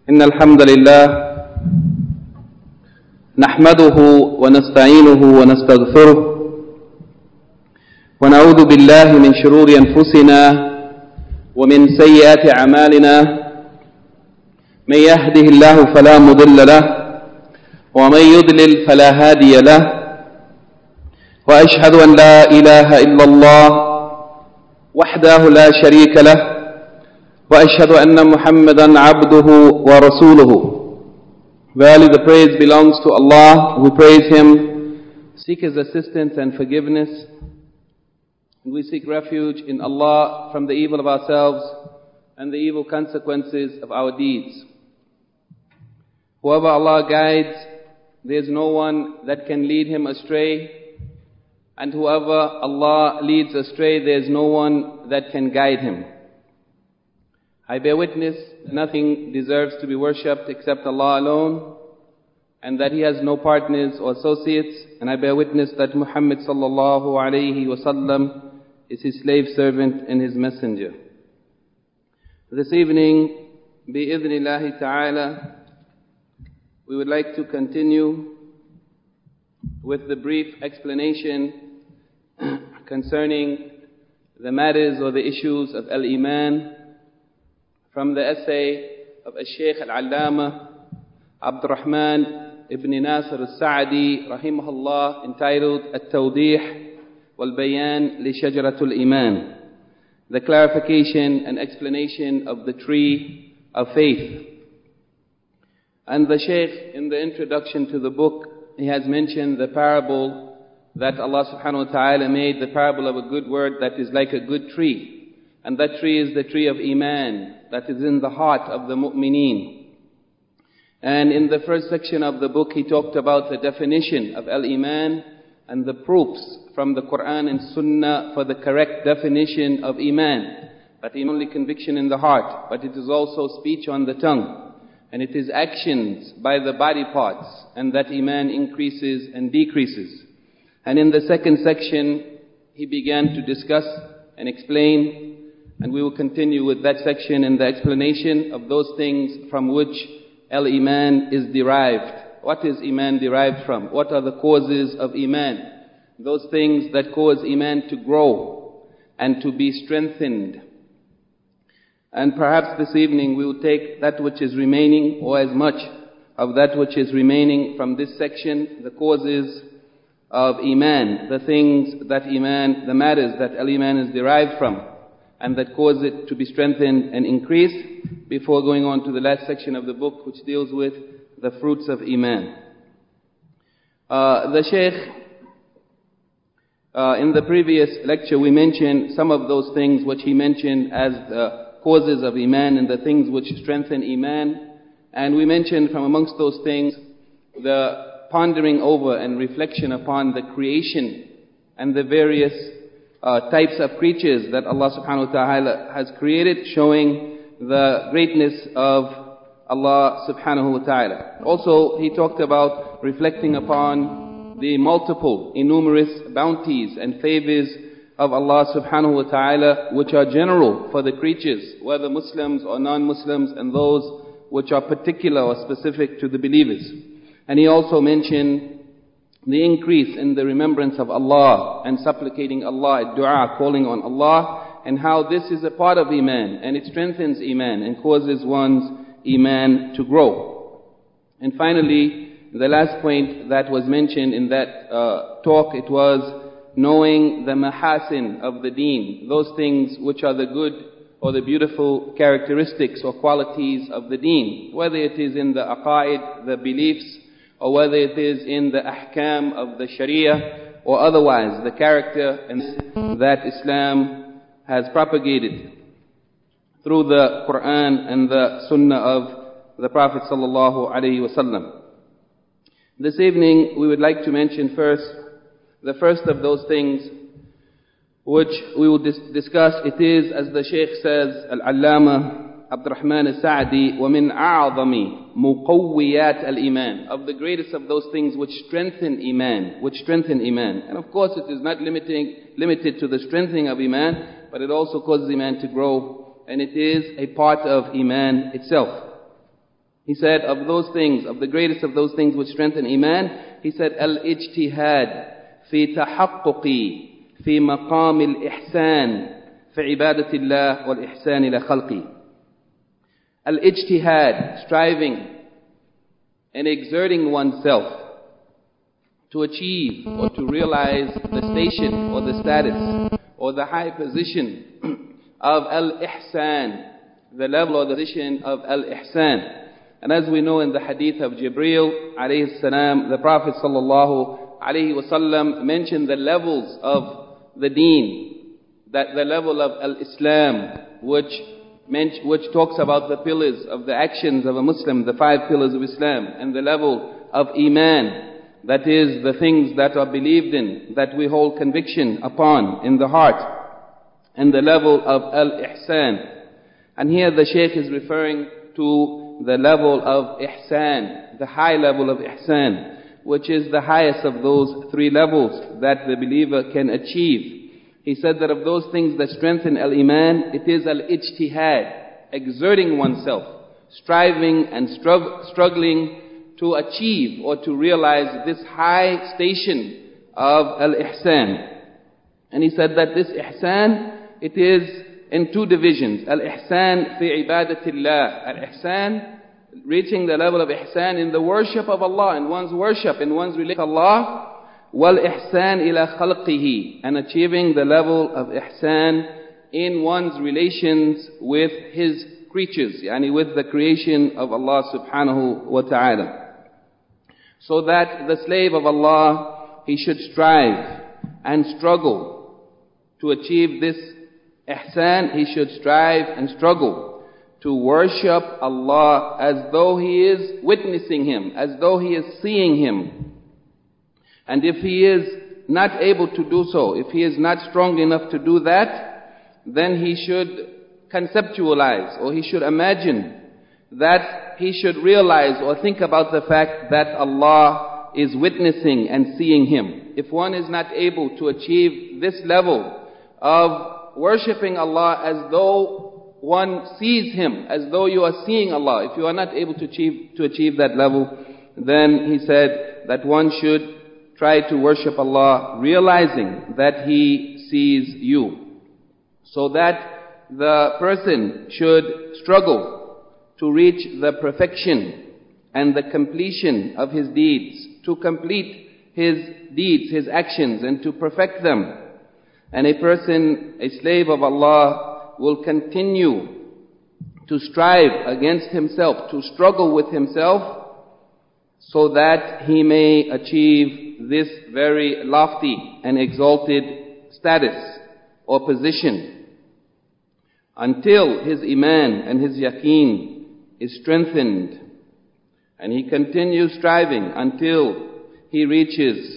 إن الحمد لله نحمده ونستعينه ونستغفره ونعوذ بالله من شرور أنفسنا ومن سيئات أعمالنا من يهده الله فلا مضل له ومن يضلل فلا هادي له وأشهد أن لا إله إلا الله وحده لا شريك له وأشهد أن محمدا عبده ورسوله. Verily the praise belongs to Allah. We praise Him, seek His assistance and forgiveness. We seek refuge in Allah from the evil of ourselves and the evil consequences of our deeds. Whoever Allah guides, there is no one that can lead him astray. And whoever Allah leads astray, there is no one that can guide him. I bear witness that nothing deserves to be worshipped except Allah alone, and that He has no partners or associates. And I bear witness that Muhammad sallallahu alayhi wasallam is His slave servant and His messenger. This evening, bi-idhnillahi ta'ala, we would like to continue with the brief explanation concerning the matters or the issues of al-Iman from the essay of Shaykh al-Allama Abdurrahman ibn Nasir al-Sa'di rahimahullah, entitled At-Tawdih wal-Bayan li Shajaratul Iman, the clarification and explanation of the tree of faith. And the Shaykh, in the introduction to the book, he has mentioned the parable that Allah subhanahu wa ta'ala made, the parable of a good word that is like a good tree. And that tree is the tree of Iman that is in the heart of the mu'mineen. And in the first section of the book, he talked about the definition of al-Iman and the proofs from the Quran and Sunnah for the correct definition of Iman. That is only conviction in the heart, but it is also speech on the tongue. And it is actions by the body parts, and that Iman increases and decreases. And in the second section, he began to discuss and explain, and we will continue with that section in the explanation of those things from which al-Iman is derived. What is Iman derived from? What are the causes of Iman? Those things that cause Iman to grow and to be strengthened. And perhaps this evening we will take that which is remaining, or as much of that which is remaining from this section, the causes of Iman, the things that Iman, the matters that al-Iman is derived from, and that cause it to be strengthened and increased, before going on to the last section of the book, which deals with the fruits of Iman. The Shaykh, in the previous lecture, we mentioned some of those things which he mentioned as the causes of Iman and the things which strengthen Iman. And we mentioned from amongst those things the pondering over and reflection upon the creation and the various types of creatures that Allah subhanahu wa ta'ala has created, showing the greatness of Allah subhanahu wa ta'ala. Also, he talked about reflecting upon the multiple, innumerous bounties and favors of Allah subhanahu wa ta'ala, which are general for the creatures, whether Muslims or non-Muslims, and those which are particular or specific to the believers. And he also mentioned the increase in the remembrance of Allah and supplicating Allah, dua, calling on Allah, and how this is a part of Iman, and it strengthens Iman and causes one's Iman to grow. And finally, the last point that was mentioned in that talk, it was knowing the mahasin of the deen, those things which are the good or the beautiful characteristics or qualities of the deen, whether it is in the aqaid, the beliefs, or whether it is in the ahkam of the sharia, or otherwise the character and that Islam has propagated through the Quran and the Sunnah of the Prophet sallallahu alaihi wasallam. This evening we would like to mention first, the first of those things which we will discuss. It is, as the Shaykh says, Al-Allama Abdurrahman al-Sa'di, وَمِنْ أَعْظَمِ مُقَوِّيَاتِ الْإِيمَانِ, of the greatest of those things which strengthen Iman, And of course it is not limited to the strengthening of Iman, but it also causes Iman to grow, and it is a part of Iman itself. He said, of those things, of the greatest of those things which strengthen Iman, he said, al-ijtihad fi tahaqquqi fi maqam al-ihsan fi ibadati Allah wal-ihsan ila khalqi. Al-ijtihad, striving and exerting oneself to achieve or to realize the station or the status or the high position of al-ihsan, the level or the position of al-ihsan. And as we know in the hadith of Jibreel alayhi salam, the Prophet sallallahu alayhi wasallam mentioned the levels of the deen, that the level of al-Islam, which talks about the pillars of the actions of a Muslim, the 5 pillars of Islam, and the level of Iman, that is the things that are believed in, that we hold conviction upon in the heart, and the level of al-ihsan. And here the Shaykh is referring to the level of ihsan, the high level of ihsan, which is the highest of those 3 levels that the believer can achieve. He said that of those things that strengthen al-iman, it is al-ijtihad, exerting oneself, striving and struggling to achieve or to realize this high station of al-ihsan. And he said that this ihsan, it is in 2 divisions. Al-ihsan fi ibadatillah. Al-ihsan, reaching the level of ihsan in the worship of Allah, in one's worship, in one's relation to Allah. Wal-ihsan ila khalqihi, and achieving the level of ihsan in one's relations with his creatures, yani with the creation of Allah subhanahu wa ta'ala. So that the slave of Allah, he should strive and struggle to achieve this ihsan. He should strive and struggle to worship Allah as though he is witnessing Him, as though he is seeing Him. And if he is not able to do so, if he is not strong enough to do that, then he should conceptualize, or he should imagine that he should realize or think about the fact that Allah is witnessing and seeing him. If one is not able to achieve this level of worshipping Allah as though one sees Him, as though you are seeing Allah, if you are not able to achieve that level, then he said that one should try to worship Allah realizing that He sees you. So that the person should struggle to reach the perfection and the completion of his deeds, to complete his deeds, his actions, and to perfect them. And a person, a slave of Allah, will continue to strive against himself, to struggle with himself, so that he may achieve this very lofty and exalted status or position, until his iman and his yaqeen is strengthened, and he continues striving until he reaches,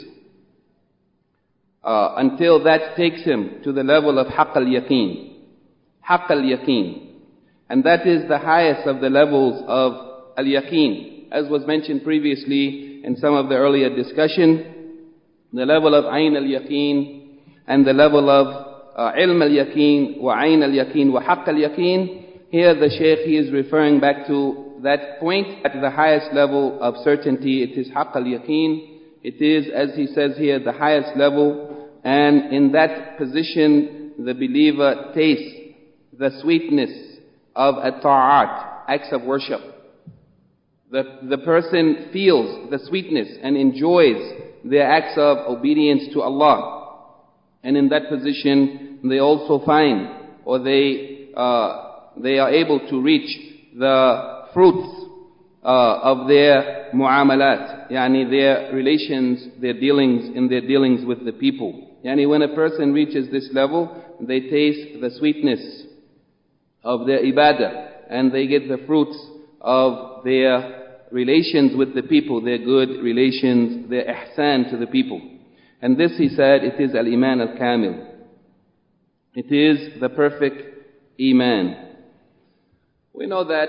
until that takes him to the level of haqq al-yaqeen. Haqq al-yaqeen. And that is the highest of the levels of al-yaqeen. As was mentioned previously in some of the earlier discussion, the level of ayn al-yaqeen and the level of ilm al-yaqeen wa ayn al-yaqeen wa haqq al-yaqeen. Here the Shaykh, he is referring back to that point. At the highest level of certainty, it is haqq al-yaqeen. It is, as he says here, the highest level. And in that position, the believer tastes the sweetness of at-ta'at, acts of worship. The person feels the sweetness and enjoys their acts of obedience to Allah. And in that position, they also find, or they are able to reach the fruits of their mu'amalat, yani their relations, their dealings with the people. Yani when a person reaches this level, they taste the sweetness of their ibadah, and they get the fruits of their relations with the people, their good relations, their ihsan to the people. And this, he said, it is al-iman al-kamil. It is the perfect iman. We know that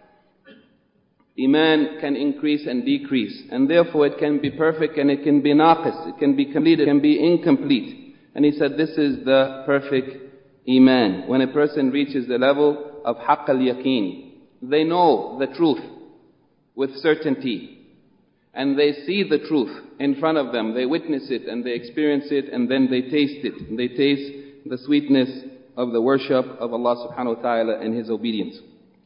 iman can increase and decrease, and therefore it can be perfect and it can be naqis, it can be complete, it can be incomplete. And he said this is the perfect iman. When a person reaches the level of haqq al-yaqeen, they know the truth. with certainty. And they see the truth in front of them. They witness it and they experience it, and then they taste it. And they taste the sweetness of the worship of Allah subhanahu wa ta'ala and His obedience.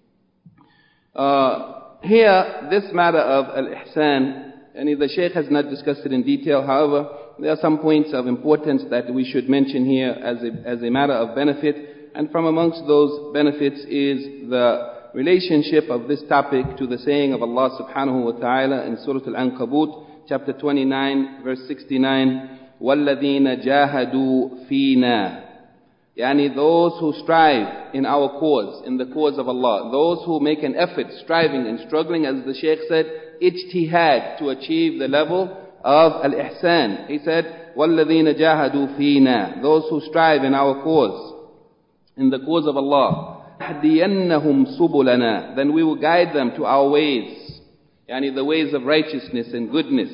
Here, this matter of al-ihsan, and the Shaykh has not discussed it in detail. However, there are some points of importance that we should mention here as a matter of benefit. And from amongst those benefits is the relationship of this topic to the saying of Allah subhanahu wa ta'ala in Surah Al-Ankabut, chapter 29, verse 69, وَالَّذِينَ جَاهَدُوا فِينَا. Yani those who strive in our cause, in the cause of Allah, those who make an effort, striving and struggling, as the Shaykh said, ijtihad, to achieve the level of al-ihsan. He said, وَالَّذِينَ جَاهَدُوا فِينَا. Those who strive in our cause, in the cause of Allah, لَنَهْدِيَنَّهُمْ سُبُلَنَا. Then we will guide them to our ways, yani the ways of righteousness and goodness,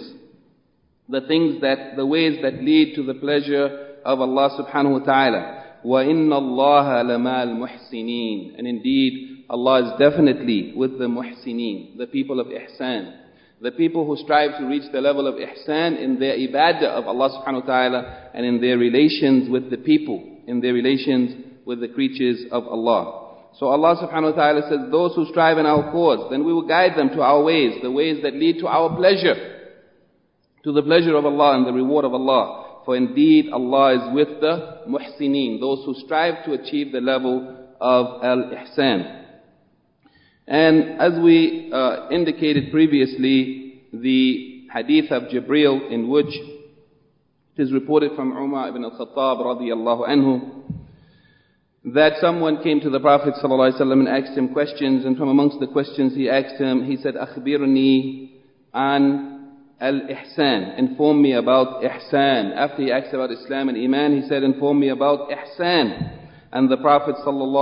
the ways that lead to the pleasure of Allah subhanahu wa ta'ala. وَإِنَّ اللَّهَ لَمَا الْمُحْسِنِينَ. And indeed, Allah is definitely with the muhsineen, the people of ihsan, the people who strive to reach the level of ihsan in their ibadah of Allah subhanahu wa ta'ala and in their relations with the people, in their relations with the creatures of Allah. So Allah subhanahu wa ta'ala says, those who strive in our cause, then we will guide them to our ways, the ways that lead to our pleasure, to the pleasure of Allah and the reward of Allah. For indeed, Allah is with the muhsineen, those who strive to achieve the level of al-ihsan. And as we indicated previously, the hadith of Jibreel, in which it is reported from Umar ibn al-Khattab radiyallahu anhu, that someone came to the Prophet ﷺ and asked him questions, and from amongst the questions he asked him, he said, أخبرني عن al-ihsan, inform me about ihsan. After he asked about Islam and Iman, he said, inform me about ihsan. And the Prophet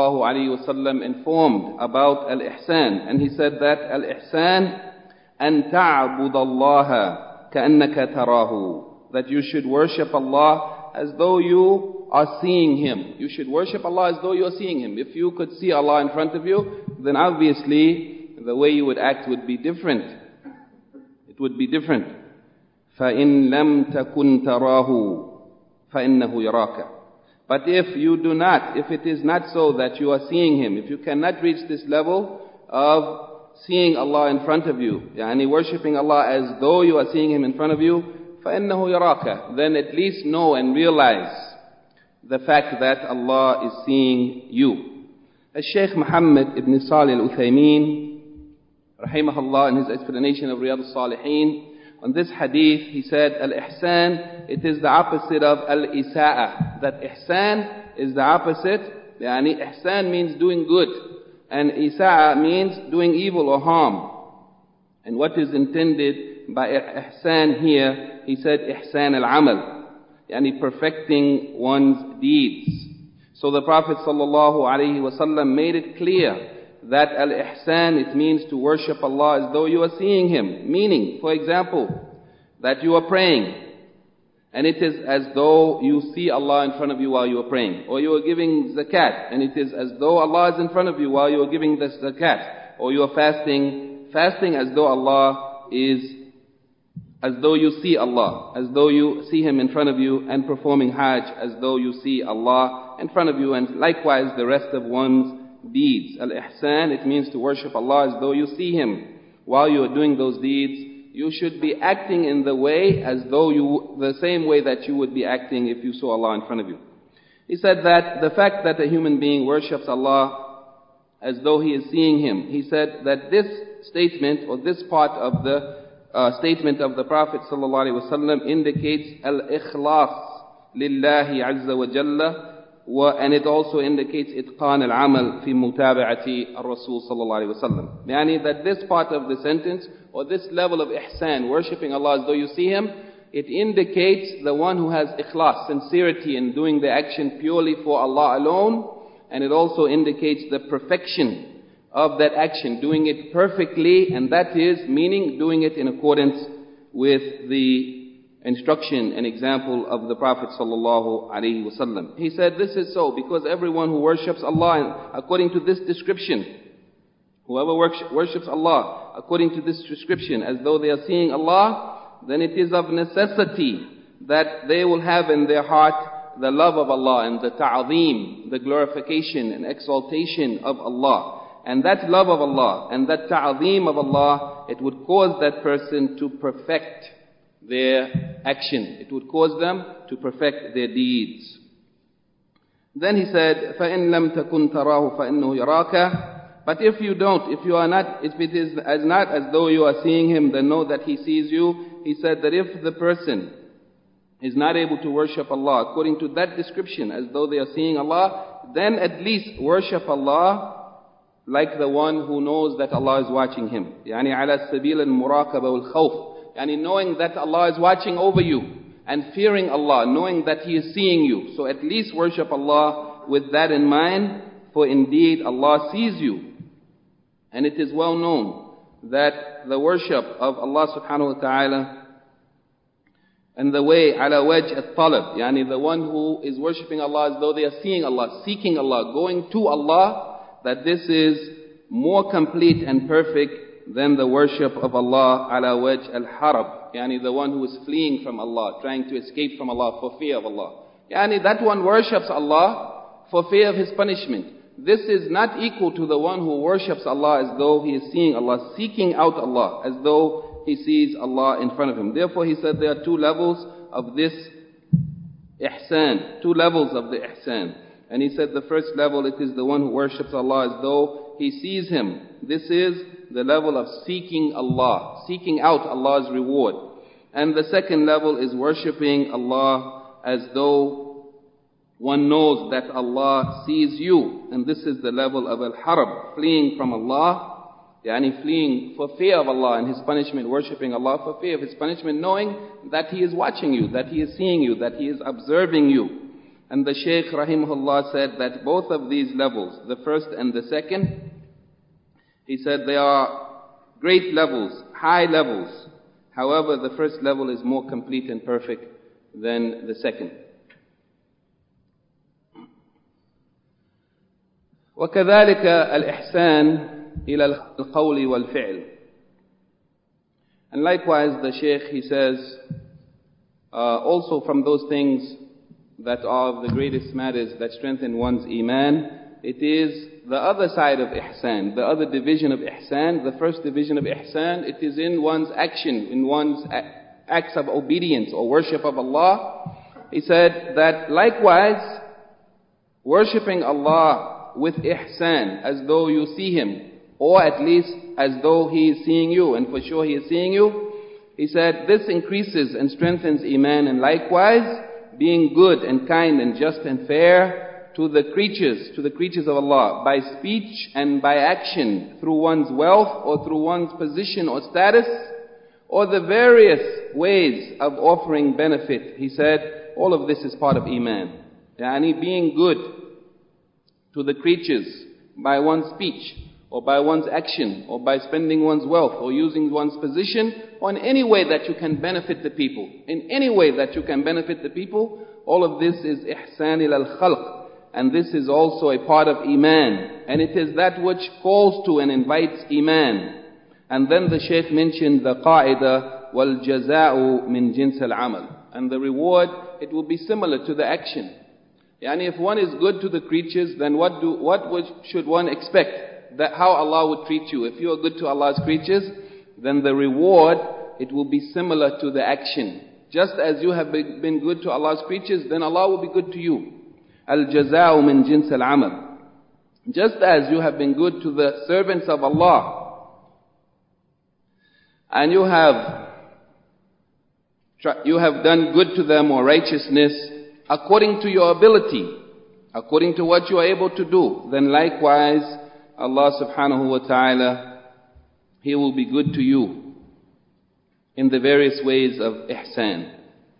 ﷺ informed about al-ihsan, and he said that al-ihsan أن تعبد الله كأنك تراه, that you should worship Allah as though you are seeing Him. You should worship Allah as though you are seeing Him. If you could see Allah in front of you, then obviously the way you would act would be different. It would be different. فَإِن لَمْ تَكُنْ تَرَاهُ فَإِنَّهُ يَرَاكَ. But if you do not, if it is not so that you are seeing Him, if you cannot reach this level of seeing Allah in front of you, yani worshipping Allah as though you are seeing Him in front of you, فَإِنَّهُ يَرَاكَ, then at least know and realize the fact that Allah is seeing you. As Shaykh Muhammad ibn Salih al-Uthaymeen, rahimahullah, in his explanation of Riyadh al-Salihin, on this hadith, he said, al-ihsan, it is the opposite of al-isa'ah. That ihsan is the opposite. Yani ihsan means doing good, and isa'ah means doing evil or harm. And what is intended by ihsan here, he said ihsan al-amal, yani perfecting one's deeds. So the Prophet ﷺ made it clear that al-ihsan, it means to worship Allah as though you are seeing Him. Meaning, for example, that you are praying, and it is as though you see Allah in front of you while you are praying. Or you are giving zakat, and it is as though Allah is in front of you while you are giving the zakat. Or you are fasting as though Allah is, as though you see Allah, as though you see Him in front of you, and performing Hajj as though you see Allah in front of you, and likewise the rest of one's deeds. Al-ihsan, it means to worship Allah as though you see Him. While you are doing those deeds, you should be acting in the way as though the same way that you would be acting if you saw Allah in front of you. He said that the fact that a human being worships Allah as though he is seeing Him, he said that this statement, or this part of the statement of the Prophet ﷺ indicates al-ikhlas lillahi azza wa jalla, and it also indicates itqan al-amal fi mutaba'ati al-Rasul sallallahu alayhi wa sallam. Yani that this part of the sentence, or this level of ihsan, worshipping Allah as though you see Him, it indicates the one who has ikhlas, sincerity in doing the action purely for Allah alone, and it also indicates the perfection of that action, doing it perfectly, and that is meaning doing it in accordance with the instruction and example of the Prophet sallallahu alaihi wasallam. He said this is so because everyone who worships Allah according to this description, whoever worships Allah according to this description, as though they are seeing Allah, then it is of necessity that they will have in their heart the love of Allah and the ta'zeem, the glorification and exaltation of Allah. And that love of Allah and that ta'zeem of Allah, it would cause that person to perfect their action. It would cause them to perfect their deeds. Then he said, فَإِن لَمْ تَكُنْ تَرَاهُ فَإِنَّهُ يَرَاكَ. But if you don't, if it is not as though you are seeing him, then know that he sees you. He said that if the person is not able to worship Allah according to that description, as though they are seeing Allah, then at least worship Allah like the one who knows that Allah is watching him. يعني على سبيل المراقبة والخوف. يعني knowing that Allah is watching over you and fearing Allah, knowing that He is seeing you. So at least worship Allah with that in mind, for indeed Allah sees you. And it is well known that the worship of Allah subhanahu wa ta'ala and the way ala wajh at-talab, yani the one who is worshipping Allah as though they are seeing Allah, seeking Allah, going to Allah, that this is more complete and perfect than the worship of Allah ala wajh al-harab, yani the one who is fleeing from Allah, trying to escape from Allah for fear of Allah. Yani that one worships Allah for fear of His punishment. This is not equal to the one who worships Allah as though he is seeing Allah, seeking out Allah, as though he sees Allah in front of him. Therefore he said there are two levels of this ihsan, two levels of the ihsan. And he said the first level, it is the one who worships Allah as though he sees him. This is the level of seeking Allah, seeking out Allah's reward. And the second level is worshipping Allah as though one knows that Allah sees you. And this is the level of al-harab, fleeing from Allah, yani fleeing for fear of Allah and His punishment, worshipping Allah for fear of His punishment, knowing that He is watching you, that He is seeing you, that He is observing you. And the Shaykh rahimahullah said that both of these levels, the first and the second, he said they are great levels, high levels. However, the first level is more complete and perfect than the second. وكذلك الإحسان إلى القول والفعل. And likewise the Shaykh, he says, also from those things that are of the greatest matters that strengthen one's iman, it is the other side of ihsan, the other division of ihsan. The first division of ihsan, it is in one's action, in one's acts of obedience or worship of Allah. He said that likewise, worshipping Allah with ihsan, as though you see Him, or at least as though He is seeing you, and for sure He is seeing you. He said this increases and strengthens iman, and likewise being good and kind and just and fair to the creatures of Allah, by speech and by action, through one's wealth or through one's position or status, or the various ways of offering benefit. He said all of this is part of iman. Yani being good to the creatures by one's speech, or by one's action, or by spending one's wealth, or using one's position, or in any way that you can benefit the people. In any way that you can benefit the people, all of this is ihsan ila al-khalq. And this is also a part of iman. And it is that which calls to and invites iman. And then the Shaykh mentioned the qaida, wal-jaza'u min jins al-amal. And the reward, it will be similar to the action. Yani if one is good to the creatures, then what should one expect? That how Allah would treat you. If you are good to Allah's creatures, then the reward, it will be similar to the action. Just as you have been good to Allah's creatures, then Allah will be good to you. Al-jaza'u min jins al-amal. Just as you have been good to the servants of Allah, and you have done good to them or righteousness according to your ability, according to what you are able to do, then likewise Allah subhanahu wa ta'ala, He will be good to you in the various ways of ihsan.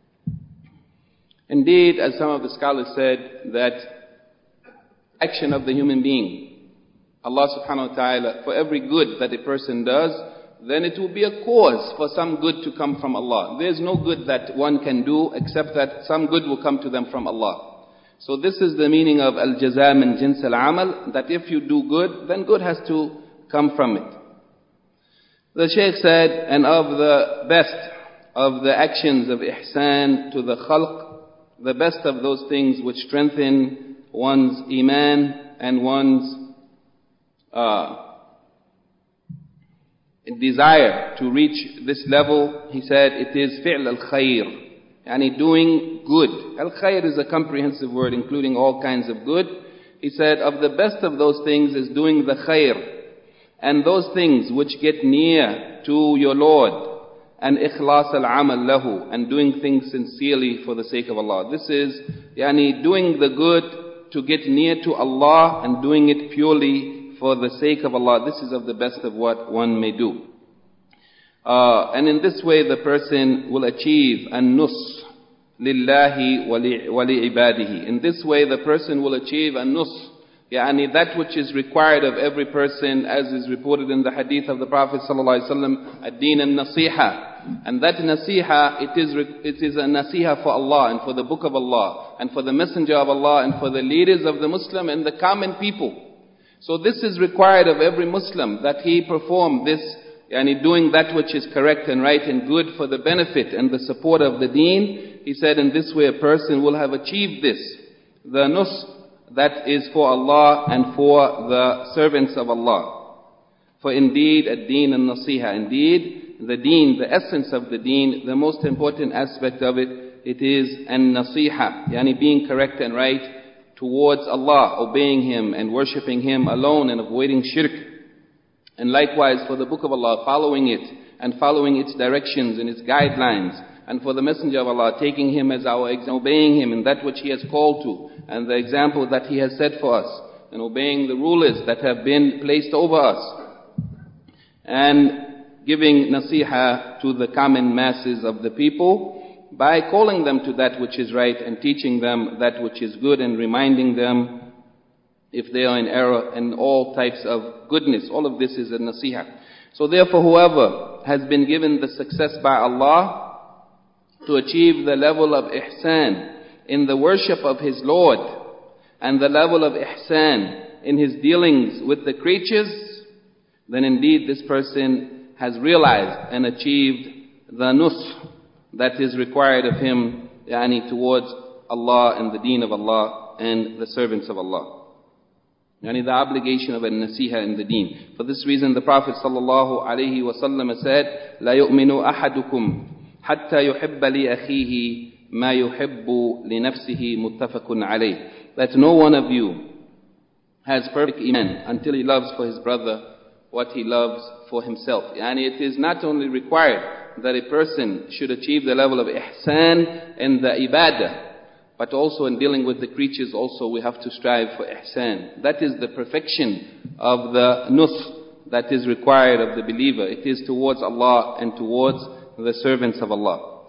Indeed, as some of the scholars said, that action of the human being, Allah subhanahu wa ta'ala, for every good that a person does, then it will be a cause for some good to come from Allah. There is no good that one can do except that some good will come to them from Allah. So this is the meaning of al-jaza min jins al-amal, that if you do good, then good has to come from it. The Shaykh said, and of the best of the actions of ihsan to the khalq, the best of those things which strengthen one's iman and one's desire to reach this level, he said, it is fi'l al-khayr, yani doing good. Al-khayr is a comprehensive word including all kinds of good. He said, of the best of those things is doing the khayr, and those things which get near to your Lord, and ikhlas al-amal lahu, and doing things sincerely for the sake of Allah. This is yani doing the good to get near to Allah and doing it purely for the sake of Allah. This is of the best of what one may do. And in this way the person will achieve an-nus lillahi wa li-ibadihi. In this way the person will achieve an-nus, yani that which is required of every person, as is reported in the hadith of the Prophet ﷺ, ad-din an-nasiha. And that nasiha, it is a nasiha for Allah and for the book of Allah and for the messenger of Allah and for the leaders of the Muslim and the common people. So this is required of every Muslim, that he perform this, yani doing that which is correct and right and good for the benefit and the support of the deen. He said, in this way a person will have achieved this, the nus that is for Allah and for the servants of Allah. For indeed, ad-din an-nasiha, indeed, the deen, the essence of the deen, the most important aspect of it, it is an-nasiha, yani being correct and right towards Allah, obeying Him and worshipping Him alone and avoiding shirk. And likewise for the book of Allah, following it and following its directions and its guidelines. And for the Messenger of Allah, taking him as our example, obeying him in that which he has called to, and the example that he has set for us, and obeying the rulers that have been placed over us, and giving nasiha to the common masses of the people by calling them to that which is right and teaching them that which is good and reminding them if they are in error and all types of goodness. All of this is a nasiha. So therefore whoever has been given the success by Allah to achieve the level of ihsan in the worship of his Lord and the level of ihsan in his dealings with the creatures, then indeed this person has realized and achieved the nus that is required of him, yani towards Allah and the deen of Allah and the servants of Allah. Yani the obligation of an-nasiha in the deen. For this reason the Prophet ﷺ said, لا يؤمن أحدكم حتى يحب لأخيه ما يحب لنفسه متفق عليه. That no one of you has perfect iman until he loves for his brother what he loves for himself. Yani it is not only required that a person should achieve the level of ihsan in the ibadah, but also in dealing with the creatures also we have to strive for ihsan. That is the perfection of the nus that is required of the believer. It is towards Allah and towards the servants of Allah.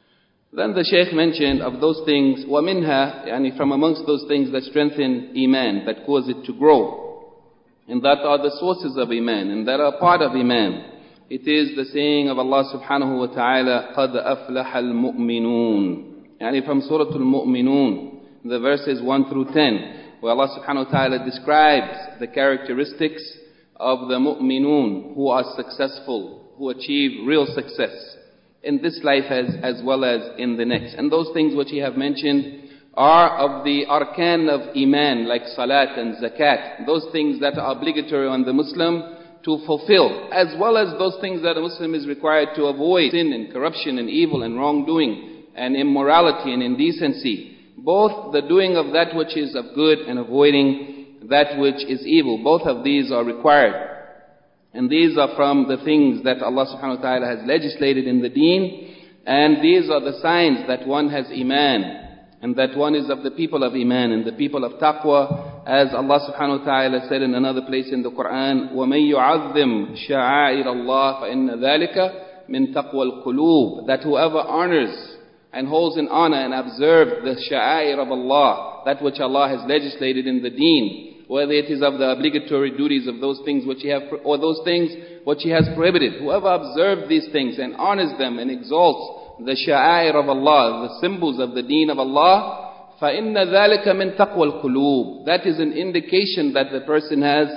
Then the Shaykh mentioned of those things, وَمِنْهَا, yani from amongst those things that strengthen iman, that cause it to grow, and that are the sources of iman, and that are part of iman. It is the saying of Allah subhanahu wa ta'ala, قَدْ أَفْلَحَ الْمُؤْمِنُونَ, yani from Surah Al-Mu'minun, the verses 1 through 10, where Allah subhanahu wa ta'ala describes the characteristics of the mu'minun who are successful, who achieve real success in this life as well as in the next. And those things which he have mentioned are of the arkan of iman, like salat and zakat, those things that are obligatory on the Muslim to fulfill, as well as those things that a Muslim is required to avoid, sin and corruption and evil and wrongdoing and immorality and indecency. Both the doing of that which is of good and avoiding that which is evil, both of these are required. And these are from the things that Allah subhanahu wa ta'ala has legislated in the deen. And these are the signs that one has iman, and that one is of the people of iman and the people of taqwa, as Allah subhanahu wa ta'ala said in another place in the Quran, وَمَن يُعَظِّمْ شَعَائِرَ اللَّهِ فَإِنَّ ذَلِكَ مِن تَقْوَى الْقُلُوبِ. That whoever honors and holds in honor and observes the sha'air of Allah, that which Allah has legislated in the deen, whether it is of the obligatory duties of those things which He have, or those things which He has prohibited. Whoever observes these things and honors them and exalts the sha'air of Allah, the symbols of the deen of Allah, فَإِنَّ ذَلِكَ مِن تَقْوَى الْقُلُوبِ. That is an indication that the person has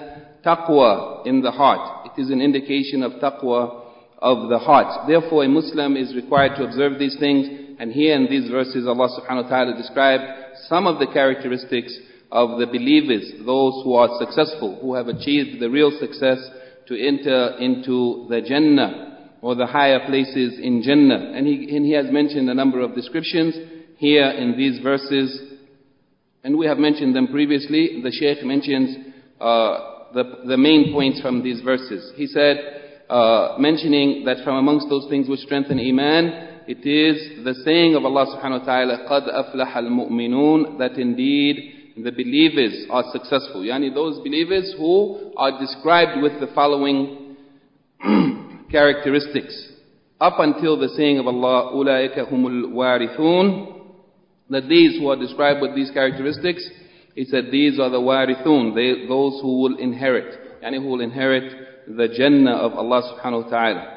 taqwa in the heart. It is an indication of taqwa of the heart. Therefore, a Muslim is required to observe these things. And here in these verses, Allah subhanahu wa ta'ala described some of the characteristics of the believers, those who are successful, who have achieved the real success to enter into the Jannah or the higher places in Jannah. And he has mentioned a number of descriptions here in these verses. And we have mentioned them previously. The Shaykh mentions the main points from these verses. He said, mentioning that from amongst those things which strengthen Iman, it is the saying of Allah subhanahu wa ta'ala, قَدْ أَفْلَحَ الْمُؤْمِنُونَ, that indeed the believers are successful. Yani those believers who are described with the following characteristics. Up until the saying of Allah, أُولَٰئِكَ هُمُ الْوَارِثُونَ, that these who are described with these characteristics, he said these are the warithun, those who will inherit, yani who will inherit the Jannah of Allah subhanahu wa ta'ala.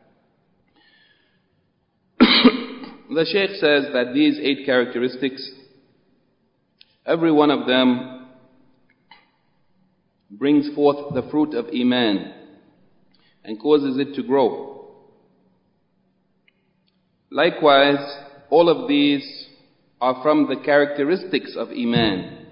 The Shaykh says that these 8 characteristics, every one of them brings forth the fruit of Iman and causes it to grow. Likewise, all of these are from the characteristics of Iman,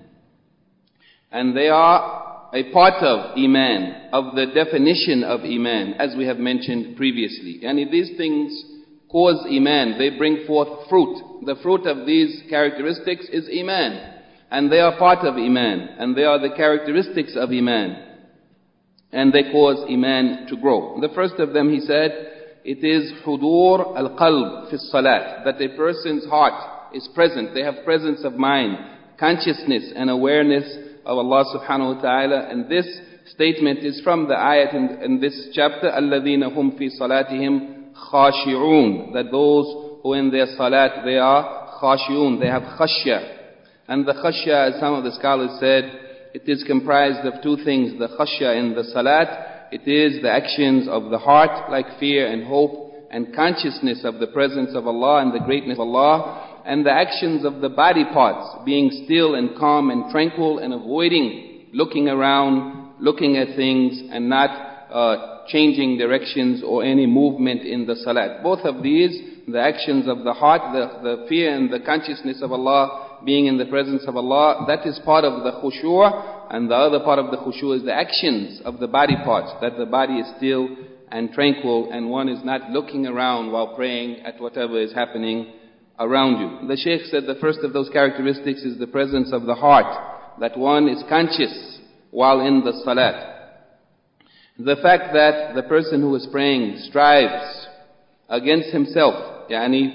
and they are a part of Iman, of the definition of Iman, as we have mentioned previously. And these things cause Iman, they bring forth fruit. The fruit of these characteristics is Iman, and they are part of Iman, and they are the characteristics of Iman, and they cause Iman to grow. The first of them, he said, it is hudur al-qalb fi salat, that a person's heart is present, they have presence of mind, consciousness and awareness of Allah subhanahu wa ta'ala. And this statement is from the ayat in this chapter, الَّذِينَ هُمْ فِي صَلَاتِهِمْ خَاشِعُونَ, that those who in their salat, they are khashi'un, they have khashya. And the khashya, as some of the scholars said, it is comprised of 2 things. The khashya in the salat, it is the actions of the heart, like fear and hope and consciousness of the presence of Allah and the greatness of Allah, and the actions of the body parts, being still and calm and tranquil and avoiding looking around, looking at things, and not changing directions or any movement in the salat. Both of these, the actions of the heart, the fear and the consciousness of Allah, being in the presence of Allah, that is part of the khushu', and the other part of the khushu' is the actions of the body parts, that the body is still and tranquil and one is not looking around while praying at whatever is happening around you. The Shaykh said the first of those characteristics is the presence of the heart, that one is conscious while in the salat. The fact that the person who is praying strives against himself,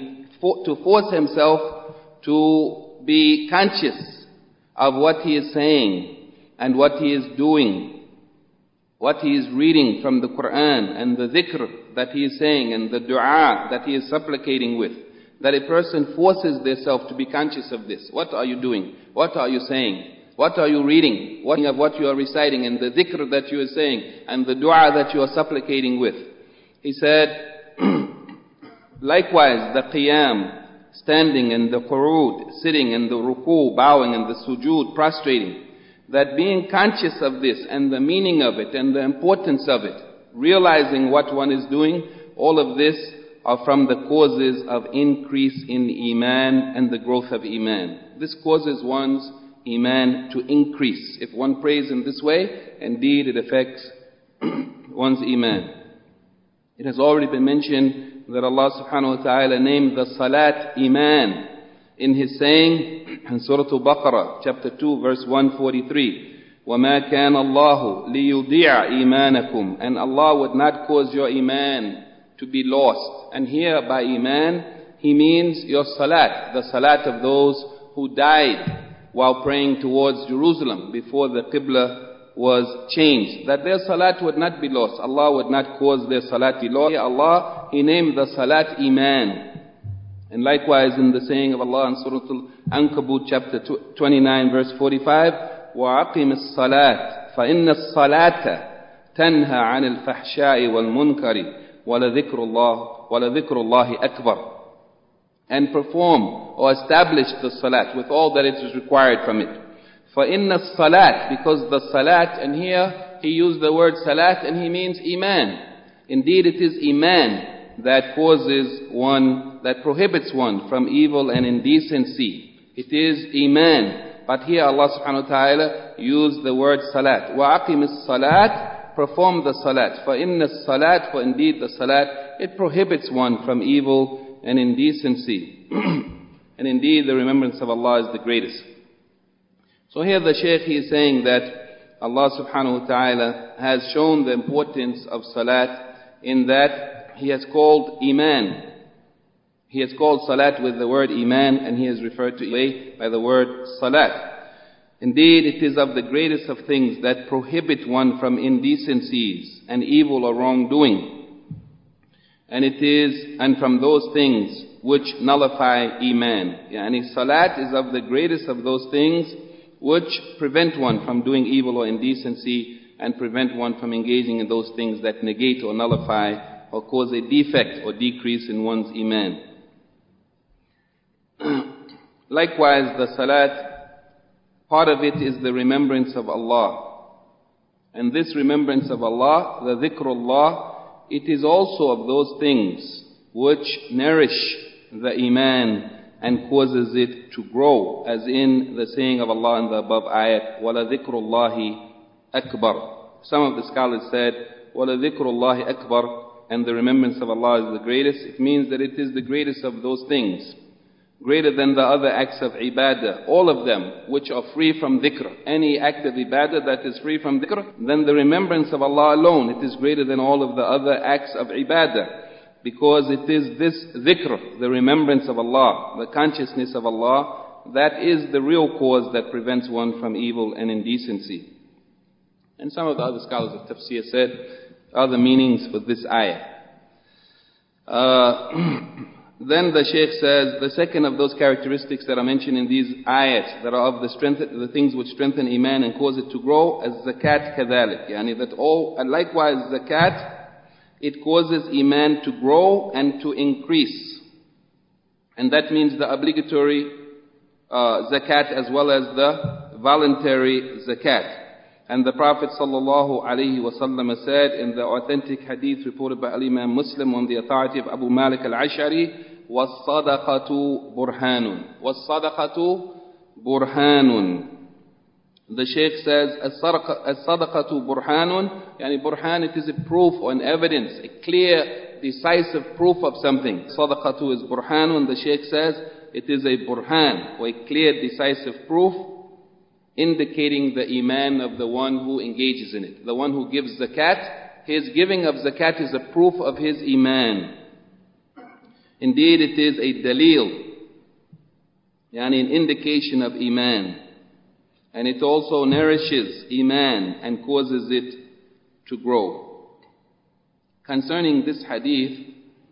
to force himself to be conscious of what he is saying and what he is doing, what he is reading from the Quran and the dhikr that he is saying and the dua that he is supplicating with, that a person forces themselves to be conscious of this. What are you doing? What are you saying? What are you reading? What you are reciting and the dhikr that you are saying and the dua that you are supplicating with. He said, likewise the qiyam, standing, and the qu'ud, sitting, and the ruku, bowing, and the sujood, prostrating, that being conscious of this and the meaning of it and the importance of it, realizing what one is doing, all of this are from the causes of increase in Iman and the growth of Iman. This causes one's Iman to increase. If one prays in this way, indeed it affects one's Iman. It has already been mentioned that Allah subhanahu wa ta'ala named the salat Iman in His saying in Surah Al-Baqarah, chapter 2, verse 143. وَمَا كَانَ اللَّهُ لِيُضِيعَ إِيمَانَكُمْ, and Allah would not cause your Iman to be lost. And here by Iman, He means your salat, the salat of those who died while praying towards Jerusalem before the Qibla was changed, that their salat would not be lost. Allah would not cause their salat to be lost. Allah, He named the salat Iman. And likewise in the saying of Allah in Surah Al-Ankabut chapter 29 verse 45, وَعَقِمِ الصَّلَاةِ فَإِنَّ الصَّلَاةَ تَنْهَى عَنِ الْفَحْشَاءِ وَالْمُنْكَرِ وَلَذِكْرُ اللَّهِ أَكْبَرُ. And perform or establish the salat with all that it is required from it. فَإِنَّ الصَّلَاةِ, because the salat, and here he used the word salat and he means iman. Indeed, it is iman that causes one, that prohibits one from evil and indecency. It is iman. But here Allah subhanahu wa ta'ala used the word salat. وَأَقِمِ الصَّلَاةِ, perform the salat. فَإِنَّ الصَّلَاةِ, for indeed the salat, it prohibits one from evil and indecency. And indeed the remembrance of Allah is the greatest. So here the Shaykh, he is saying that Allah subhanahu wa ta'ala has shown the importance of salat in that He has called iman. He has called salat with the word iman, and He has referred to it by the word salat. Indeed, it is of the greatest of things that prohibit one from indecencies and evil or wrongdoing. And from those things which nullify iman. Yani salat is of the greatest of those things which prevent one from doing evil or indecency and prevent one from engaging in those things that negate or nullify or cause a defect or decrease in one's iman. Likewise, the salat, part of it is the remembrance of Allah. And this remembrance of Allah, the dhikrullah, it is also of those things which nourish the iman and causes it to grow, as in the saying of Allah in the above ayat, وَلَذِكْرُ اللَّهِ أَكْبَرُ. Some of the scholars said, وَلَذِكْرُ اللَّهِ أَكْبَرُ, and the remembrance of Allah is the greatest. It means that it is the greatest of those things, greater than the other acts of ibadah, all of them which are free from dhikr. Any act of ibadah that is free from dhikr, then the remembrance of Allah alone, it is greater than all of the other acts of ibadah. Because it is this dhikr, the remembrance of Allah, the consciousness of Allah, that is the real cause that prevents one from evil and indecency. And some of the other scholars of tafsir said other meanings for this ayah. Then the Shaykh says, the second of those characteristics that are mentioned in these ayats, that are of the things which strengthen iman and cause it to grow, as zakat kadhalik. And likewise zakat, it causes iman to grow and to increase. And that means the obligatory zakat as well as the voluntary zakat. And the Prophet sallallahu alaihi wasallam said in the authentic hadith reported by Imam Muslim on the authority of Abu Malik al-Ash'ari, وَالصَّدَقَةُ بُرْهَانٌ. وَالصَّدَقَةُ بُرْهَانٌ. The Shaykh says, as-sadaqatu burhanun, yani burhan, it is a proof or an evidence, a clear, decisive proof of something. Sadaqatu is burhanun, the Shaykh says, it is a burhan, or a clear, decisive proof, indicating the iman of the one who engages in it. The one who gives zakat, his giving of zakat is a proof of his iman. Indeed, it is a dalil, yani an indication of iman. And it also nourishes iman and causes it to grow. Concerning this hadith,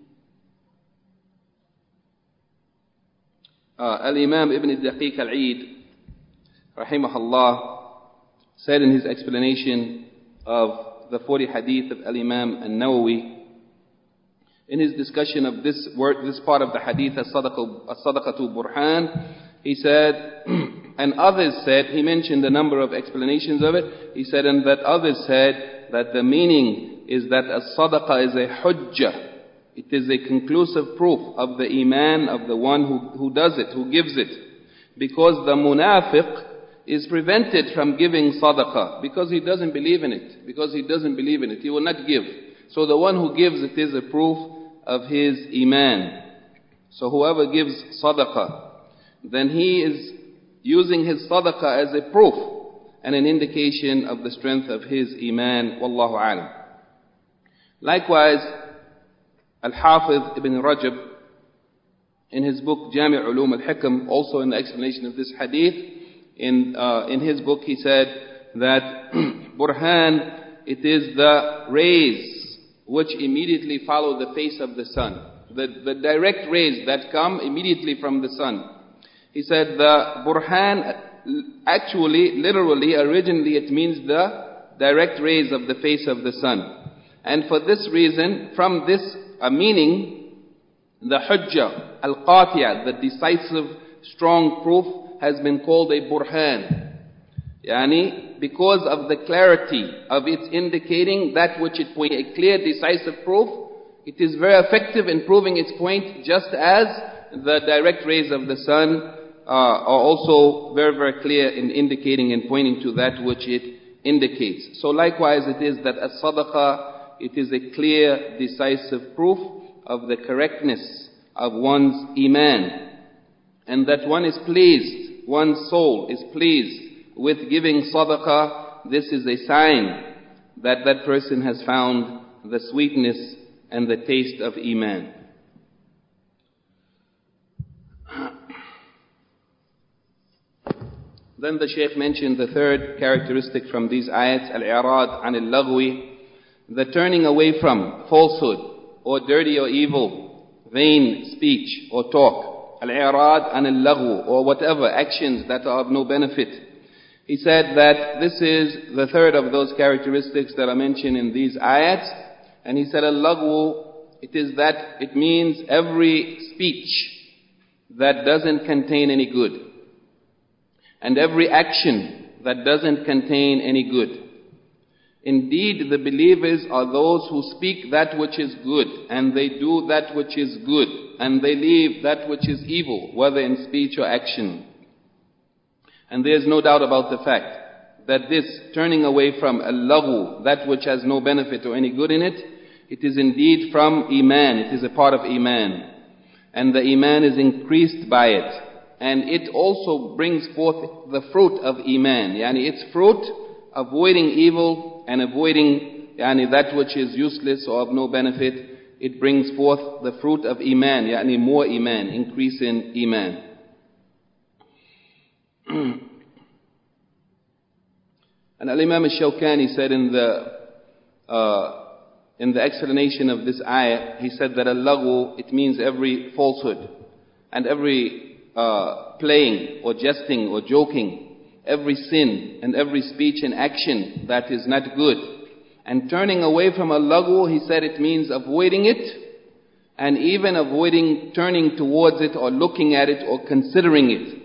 Al-Imam Ibn Daqiq al-Eid, rahimahullah, said in his explanation of the 40 hadith of Al-Imam al-Nawawi, in his discussion of this part of the hadith, as-sadaqatu burhan, he said, and others said, he mentioned a number of explanations of it. He said, and that others said that the meaning is that as-sadaqah is a hujjah. It is a conclusive proof of the iman of the one who does it, who gives it. Because the munafiq is prevented from giving sadaqah because he doesn't believe in it. Because he doesn't believe in it, he will not give. So the one who gives it is a proof of his iman. So whoever gives sadaqah, then he is using his sadaqah as a proof and an indication of the strength of his iman. Wallahu alam. Likewise, Al-Hafiz Ibn Rajab, in his book Jami' Ulum al-Hikam, also in the explanation of this hadith, in his book he said that burhan, it is the rays which immediately follow the face of the sun. The direct rays that come immediately from the sun. He said the burhan, actually, literally, originally it means the direct rays of the face of the sun. And for this reason, from this meaning, the hujjah, al-qati'ah, the decisive, strong proof, has been called a burhan. because of the clarity of its indicating that which it points, a clear, decisive proof. It is very effective in proving its point, just as the direct rays of the sun are also very, very clear in indicating and pointing to that which it indicates. So likewise it is that as-sadaqah, it is a clear, decisive proof of the correctness of one's iman, and that one is pleased, one's soul is pleased with giving sadaqah. This is a sign that that person has found the sweetness and the taste of iman. Then the Shaykh mentioned the third characteristic from these ayats, al-i'rad an al-laghwi, the turning away from falsehood or dirty or evil, vain speech or talk, al-i'rad an al-laghw, or whatever actions that are of no benefit. He said that this is the third of those characteristics that are mentioned in these ayats. And he said al-laghw, it means every speech that doesn't contain any good, and every action that doesn't contain any good. Indeed, the believers are those who speak that which is good, and they do that which is good, and they leave that which is evil, whether in speech or action. And there is no doubt about the fact that this turning away from al-laghw, that which has no benefit or any good in it, it is indeed from iman, it is a part of iman. And the iman is increased by it. And it also brings forth the fruit of iman. Its fruit, avoiding evil and avoiding that which is useless or of no benefit, it brings forth the fruit of iman, more iman, increase in iman. And Al-Imam al-Shawkani said in the explanation of this ayah, he said that al-laghw, it means every falsehood and every playing or jesting or joking, every sin and every speech and action that is not good. And turning away from al-laghw, he said it means avoiding it, and even avoiding turning towards it or looking at it or considering it.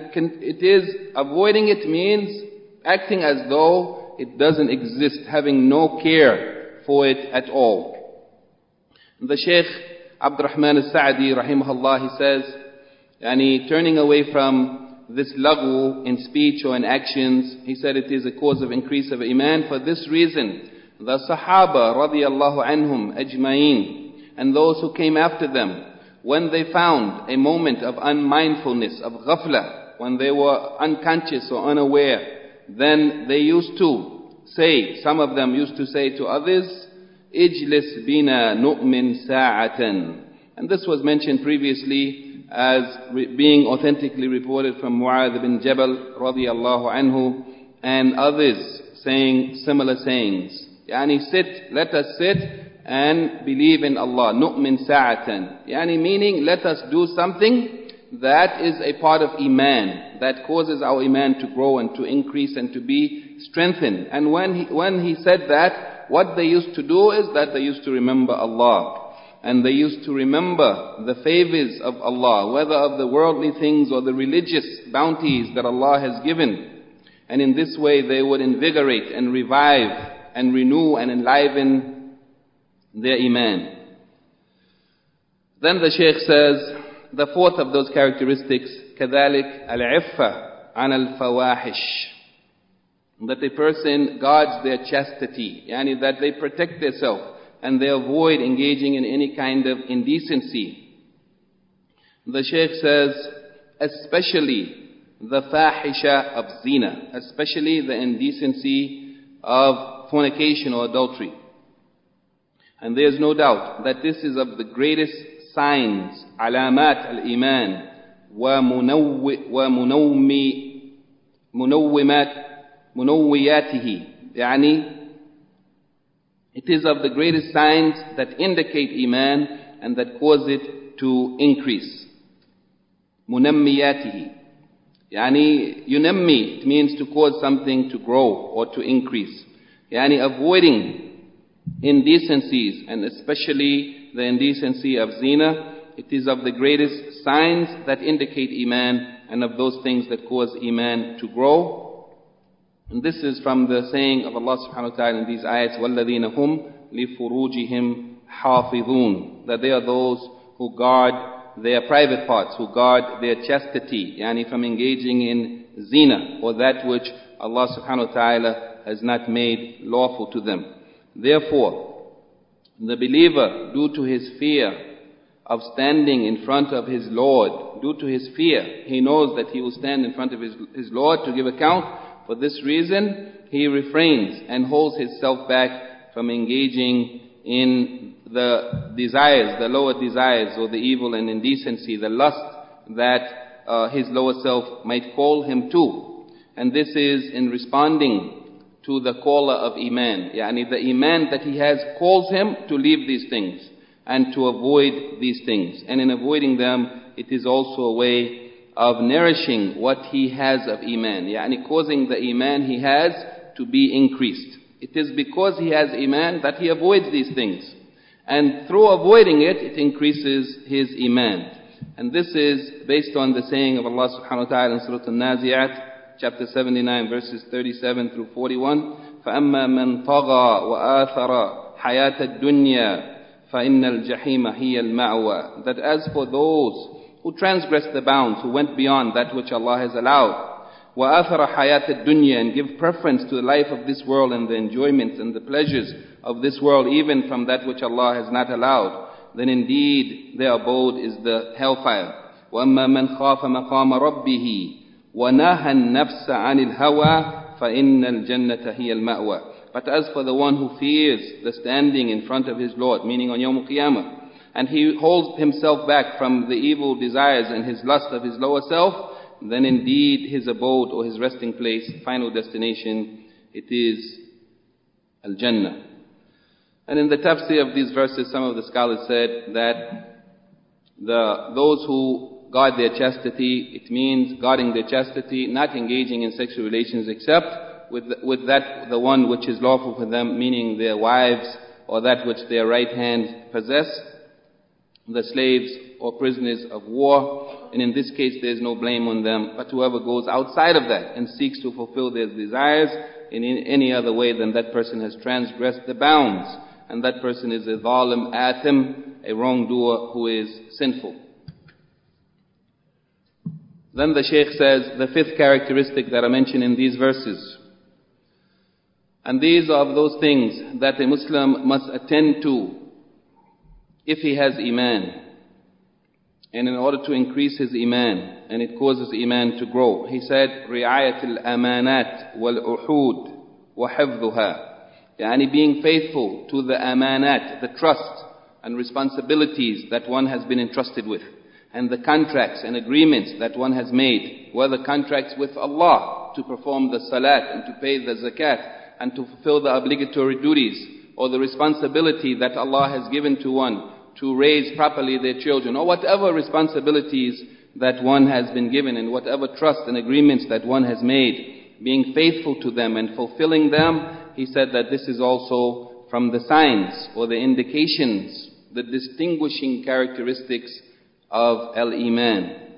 Avoiding it means acting as though it doesn't exist, having no care for it at all. The Shaykh Abdurrahman al-Sa'di rahimahullah, he says, turning away from this laghw in speech or in actions, he said it is a cause of increase of iman. For this reason, the Sahaba radiyallahu anhum ajma'een, and those who came after them, when they found a moment of unmindfulness, of ghafla, when they were unconscious or unaware, then they used to say, some of them used to say to others, Ijlis bina nu'min sa'atan. And this was mentioned previously as being authentically reported from Mu'adh bin Jabal radiyallahu anhu, and others saying similar sayings. Let us sit and believe in Allah. Nu'min sa'atan. Meaning, let us do something that is a part of iman, that causes our iman to grow and to increase and to be strengthened. And when he said that, what they used to do is that they used to remember Allah. And they used to remember the favors of Allah, whether of the worldly things or the religious bounties that Allah has given. And in this way they would invigorate and revive and renew and enliven their iman. Then the Shaykh says, the fourth of those characteristics, كذلك العفة عن الفواحش, that a person guards their chastity, that they protect themselves and they avoid engaging in any kind of indecency. The Shaykh says, especially the fahisha of zina, especially the indecency of fornication or adultery. And there is no doubt that this is of the greatest signs, alamat al-iman, wa munawwiyatihi. It is of the greatest signs that indicate iman and that cause it to increase. Munammiyatihi. Yunammi, it means to cause something to grow or to increase. Avoiding indecencies, and especially the indecency of zina, it is of the greatest signs that indicate iman and of those things that cause iman to grow. And this is from the saying of Allah subhanahu wa ta'ala in these ayats, وَالَّذِينَ هُمْ لِفُرُوجِهِمْ حَافِظُونَ, that they are those who guard their private parts, who guard their chastity, yani from engaging in zina, or that which Allah subhanahu wa ta'ala has not made lawful to them. Therefore, the believer, due to his fear of standing in front of his Lord, due to his fear, he knows that he will stand in front of his Lord to give account. For this reason, he refrains and holds himself back from engaging in the desires, the lower desires, or the evil and indecency, the lust that his lower self might call him to. And this is in responding to the caller of Iman. Yani the Iman that he has calls him to leave these things and to avoid these things. And in avoiding them, it is also a way of nourishing what he has of Iman. Yani causing the Iman he has to be increased. It is because he has Iman that he avoids these things. And through avoiding it, it increases his Iman. And this is based on the saying of Allah subhanahu wa ta'ala in Surah Al-Nazi'at, chapter 79, verses 37 through 41. فَأَمَّا مَنْ طَغَى وَآثَرَ حَيَاةَ الدُّنْيَا فَإِنَّ الْجَحِيمَ هِيَ الْمَأْوَى. That as for those who transgressed the bounds, who went beyond that which Allah has allowed, وَآثَرَ حَيَاةَ الدُّنْيَا, and give preference to the life of this world and the enjoyments and the pleasures of this world, even from that which Allah has not allowed, then indeed their abode is the hellfire. وَأَمَّا مَنْ خَافَ مَقَامَ رَبِّهِ وَنَهَى النَّفْسَ عَنِ الْهَوَى فَإِنَّ الْجَنَّةَ هِيَ الْمَأْوَى. But as for the one who fears the standing in front of his Lord, meaning on Yawm al-Qiyamah, and he holds himself back from the evil desires and his lust of his lower self, then indeed his abode or his resting place, final destination, it is Al-Jannah. And in the tafsir of these verses, some of the scholars said that those who guard their chastity, it means guarding their chastity, not engaging in sexual relations except with the one which is lawful for them, meaning their wives or that which their right hand possess, the slaves or prisoners of war. And in this case there is no blame on them. But whoever goes outside of that and seeks to fulfill their desires in any other way, then that person has transgressed the bounds. And that person is a zalim athim, a wrongdoer who is sinful. Then the Shaykh says, the fifth characteristic that I mentioned in these verses. And these are those things that a Muslim must attend to if he has Iman. And in order to increase his Iman, and it causes Iman to grow. He said, رِعَايَةِ الْأَمَانَاتِ وَالْعُحُودِ وَحِفْظُهَا. Yani being faithful to the amanat, the trust and responsibilities that one has been entrusted with, and the contracts and agreements that one has made, whether contracts with Allah to perform the salat and to pay the zakat and to fulfill the obligatory duties, or the responsibility that Allah has given to one to raise properly their children, or whatever responsibilities that one has been given, and whatever trust and agreements that one has made, being faithful to them and fulfilling them. He said that this is also from the signs or the indications, the distinguishing characteristics of Al-Iman.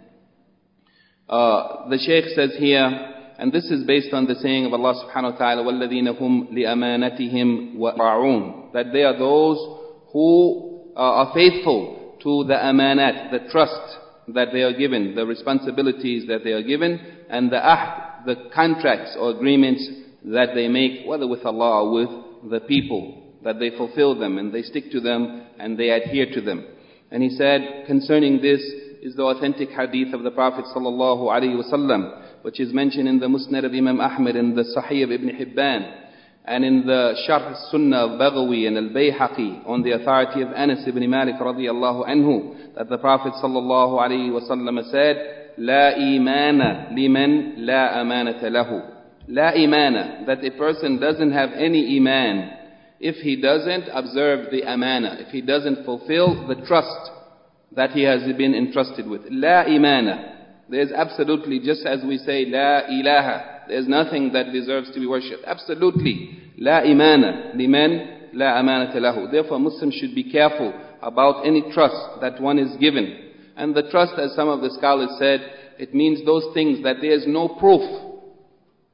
The Shaykh says here, and this is based on the saying of Allah subhanahu wa ta'ala, وَالَّذِينَ هُمْ لِأَمَانَتِهِمْ وَرَعُونَ, that they are those who are faithful to the amanat, the trust that they are given, the responsibilities that they are given, and the ahd, the contracts or agreements that they make, whether with Allah or with the people, that they fulfill them and they stick to them and they adhere to them. And he said, concerning this is the authentic hadith of the Prophet sallallahu alaihi wasallam, which is mentioned in the Musnad of Imam Ahmad, in the Sahih of Ibn Hibban, and in the Sharh Sunnah of Baghawi and Al-Bayhaqi, on the authority of Anas ibn Malik radiyallahu anhu, that the Prophet sallallahu alaihi wasallam said, لا إيمان لمن لا أمانة له. La imana, that a person doesn't have any iman if he doesn't observe the amana, if he doesn't fulfill the trust that he has been entrusted with. La imana. There's absolutely, just as we say la ilaha, there's nothing that deserves to be worshipped. Absolutely. La imana liman la amanata lahu. Therefore Muslims should be careful about any trust that one is given. And the trust, as some of the scholars said, it means those things that there is no proof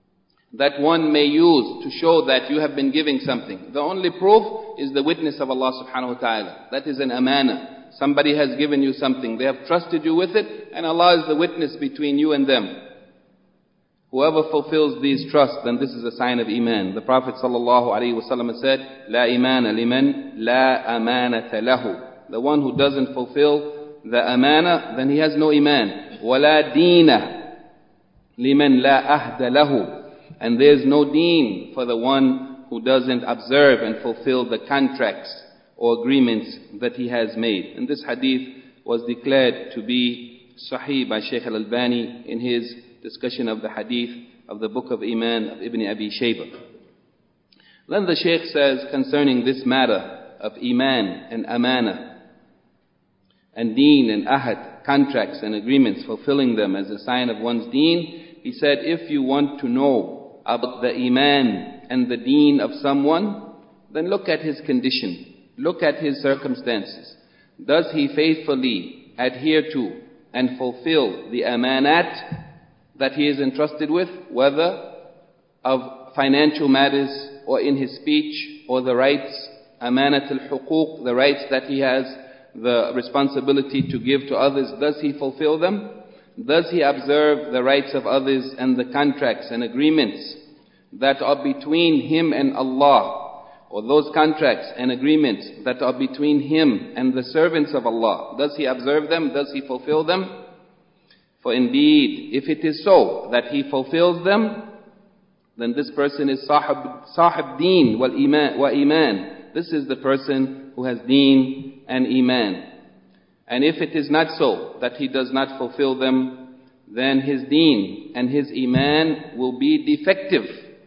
that one may use to show that you have been giving something. The only proof is the witness of Allah subhanahu wa ta'ala. That is an amana. Somebody has given you something. They have trusted you with it, and Allah is the witness between you and them. Whoever fulfills these trusts, then this is a sign of Iman. The Prophet sallallahu alaihi wasallam said, "La imana liman la amanata lahu." The one who doesn't fulfill the amana, then he has no Iman. وَلَا دِينَ لِمَنْ لَا أَهْدَ لَهُ. And there is no deen for the one who doesn't observe and fulfill the contracts or agreements that he has made. And this hadith was declared to be Sahih by Shaykh al-Albani in his discussion of the hadith of the book of Iman of Ibn Abi Shaybah. Then the Shaykh says concerning this matter of Iman and Amana and Deen and Ahad, contracts and agreements, fulfilling them as a sign of one's Deen, he said, if you want to know about the Iman and the Deen of someone, then look at his condition, look at his circumstances. Does he faithfully adhere to and fulfill the amanat that he is entrusted with, whether of financial matters or in his speech, or the rights, amanat al-huquq, the rights that he has the responsibility to give to others, does he fulfill them? Does he observe the rights of others and the contracts and agreements that are between him and Allah, or those contracts and agreements that are between him and the servants of Allah? Does he observe them? Does he fulfill them? For indeed, if it is so that he fulfills them, then this person is sahib deen wa iman. This is the person who has deen and iman. And if it is not so, that he does not fulfill them, then his deen and his iman will be defective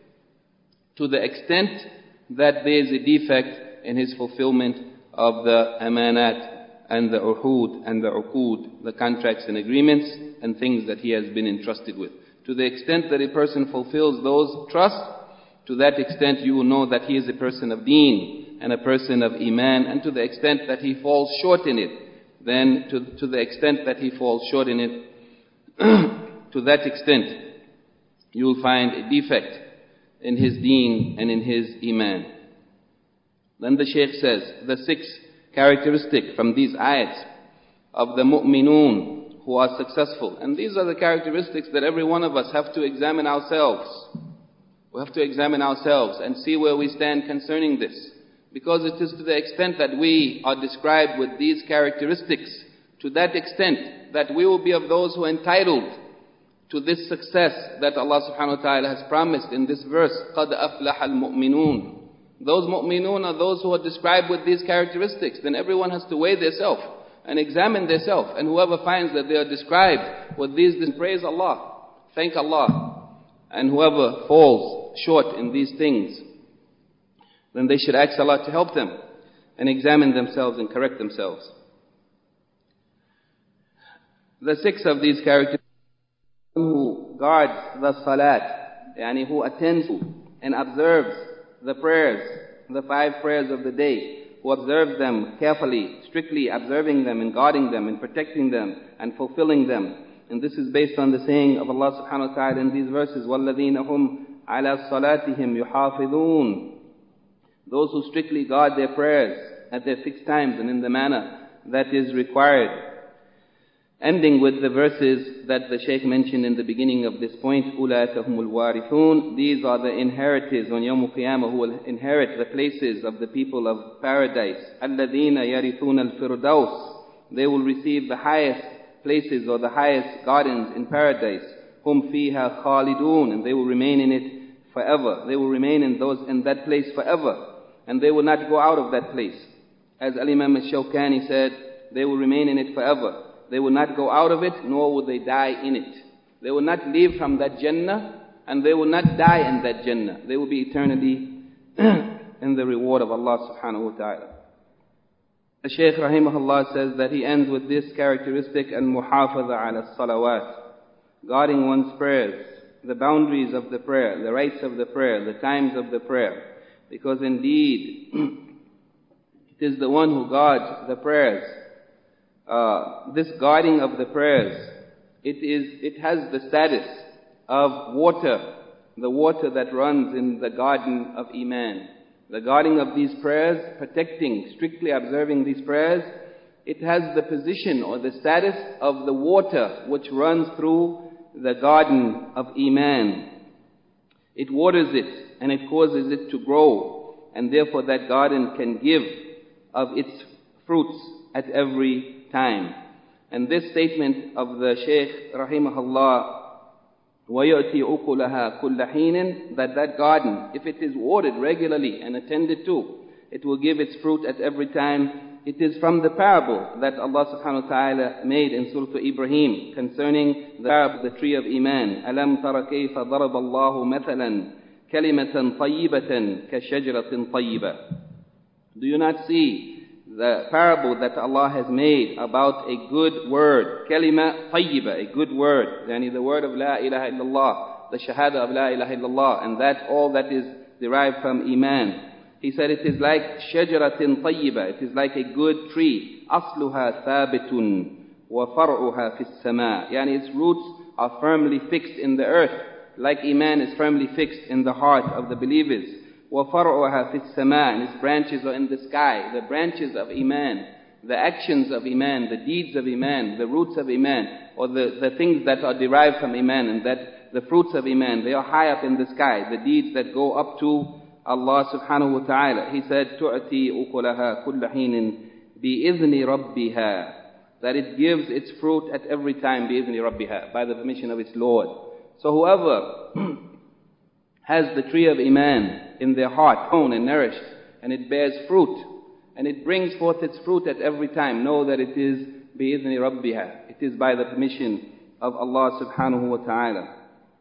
to the extent that there is a defect in his fulfillment of the amanat and the uhud and the uqud, the contracts and agreements and things that he has been entrusted with. To the extent that a person fulfills those trusts, to that extent you will know that he is a person of deen and a person of iman. And to the extent that he falls short in it, then to the extent that he falls short in it, to that extent you will find a defect in his deen and in his iman. Then the Shaykh says, the sixth characteristic from these ayats of the mu'minun who are successful. And these are the characteristics that every one of us have to examine ourselves. We have to examine ourselves and see where we stand concerning this. Because it is to the extent that we are described with these characteristics, to that extent that we will be of those who are entitled to this success that Allah subhanahu wa ta'ala has promised in this verse, قَدْ أَفْلَحَ الْمُؤْمِنُونَ. Those mu'minun are those who are described with these characteristics. Then everyone has to weigh themselves and examine themselves. And whoever finds that they are described with these, then praise Allah, thank Allah. And whoever falls short in these things, then they should ask Allah to help them and examine themselves and correct themselves. The sixth of these characteristics, who guards the salat, yani who attends to and observes the prayers, the 5 prayers of the day, who observes them carefully, strictly observing them and guarding them and protecting them and fulfilling them. And this is based on the saying of Allah subhanahu wa ta'ala in these verses, وَالَّذِينَ هُمْ عَلَى صَلَاتِهِمْ يُحَافِظُونَ. Those who strictly guard their prayers at their fixed times and in the manner that is required. Ending with the verses that the Shaykh mentioned in the beginning of this point, أُولَٰئِكَ هُمُ الْوَارِثُونَ. These are the inheritors on Yawm al-Qiyamah who will inherit the places of the people of paradise. الَّذِينَ يَرِثُونَ الْفِرْدَوْسِ. They will receive the highest places or the highest gardens in paradise. هُمْ فِيهَا خَالِدُونَ. And they will remain in it forever. They will remain in that place forever. And they will not go out of that place. As Al-Imam al-Shawkani said, they will remain in it forever. They will not go out of it, nor will they die in it. They will not leave from that Jannah, and they will not die in that Jannah. They will be eternally in the reward of Allah subhanahu wa ta'ala. The Shaykh rahimahullah says that he ends with this characteristic, al-muhafaza ala salawat, guarding one's prayers, the boundaries of the prayer, the rights of the prayer, the times of the prayer. Because indeed, it is the one who guards the prayers. This guarding of the prayers, it has the status of water the water that runs in the garden of Iman. The guarding of these prayers, protecting, strictly observing these prayers, it has the position or the status of the water which runs through the garden of Iman. It waters it and it causes it to grow, and therefore that garden can give of its fruits at every time. And this statement of the Shaykh rahimahullah, وَيُؤْتِي أُكُلَهَا كُلَّ حِينٍ, that garden, if it is watered regularly and attended to, it will give its fruit at every time. It is from the parable that Allah subhanahu wa ta'ala made in Surah Ibrahim concerning the parable, the tree of Iman. أَلَمْ تَرَ كَيْفَ ضَرَبَ اللَّهُ مَثَلًا كَلِمَةً طَيِّبَةً كَشَجَرَةٍ طَيِّبَةٍ. Do you not see the parable that Allah has made about a good word, kalima tayyiba, a good word, yani the word of la ilaha illallah, the shahada of la ilaha illallah, and that all that is derived from Iman. He said it is like shajaratin tayyiba, it is like a good tree, asluha thabitun wa far'uha fis sama, yani its roots are firmly fixed in the earth, like Iman is firmly fixed in the heart of the believers. وَفَرْعُهَا فِي السَّمَاءِ, and its branches are in the sky. The branches of Iman, the actions of Iman, the deeds of Iman, the roots of Iman, or the things that are derived from Iman, and that the fruits of Iman, they are high up in the sky. The deeds that go up to Allah subhanahu wa ta'ala. He said, تُعْتِي أُكُلَهَا كُلَّ حِينٍ بِإِذْنِ رَبِّهَا, that it gives its fruit at every time, بِإِذْنِ رَبِّهَا, by the permission of its Lord. So whoever has the tree of Iman in their heart, grown and nourished, and it bears fruit, and it brings forth its fruit at every time, know that it is بِإِذْنِ رَبِّهَا. It is by the permission of Allah subhanahu wa ta'ala.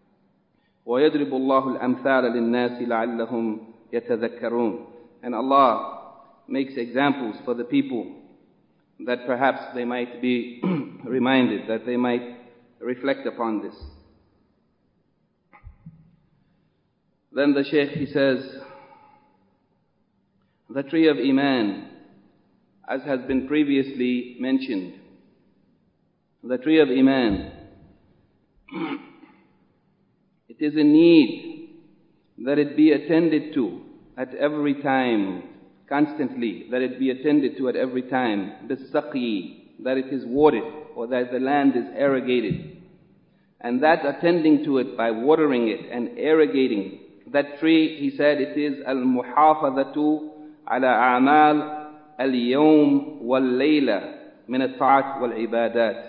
وَيَضْرِبُ اللَّهُ الْأَمْثَالَ لِلنَّاسِ لَعَلَّهُمْ يَتَذَكَّرُونَ. And Allah makes examples for the people that perhaps they might be reminded, that they might reflect upon this. Then the Shaykh, he says, the tree of Iman, as has been previously mentioned, the tree of Iman, it is in need that it be attended to at every time, constantly, that it be attended to at every time, bisaqi, that it is watered, or that the land is irrigated. And that attending to it by watering it and irrigating that tree, he said, it is al-muhafadhatu ala a'mal al-yawm wal-layla min al-ta'at wal-ibadat.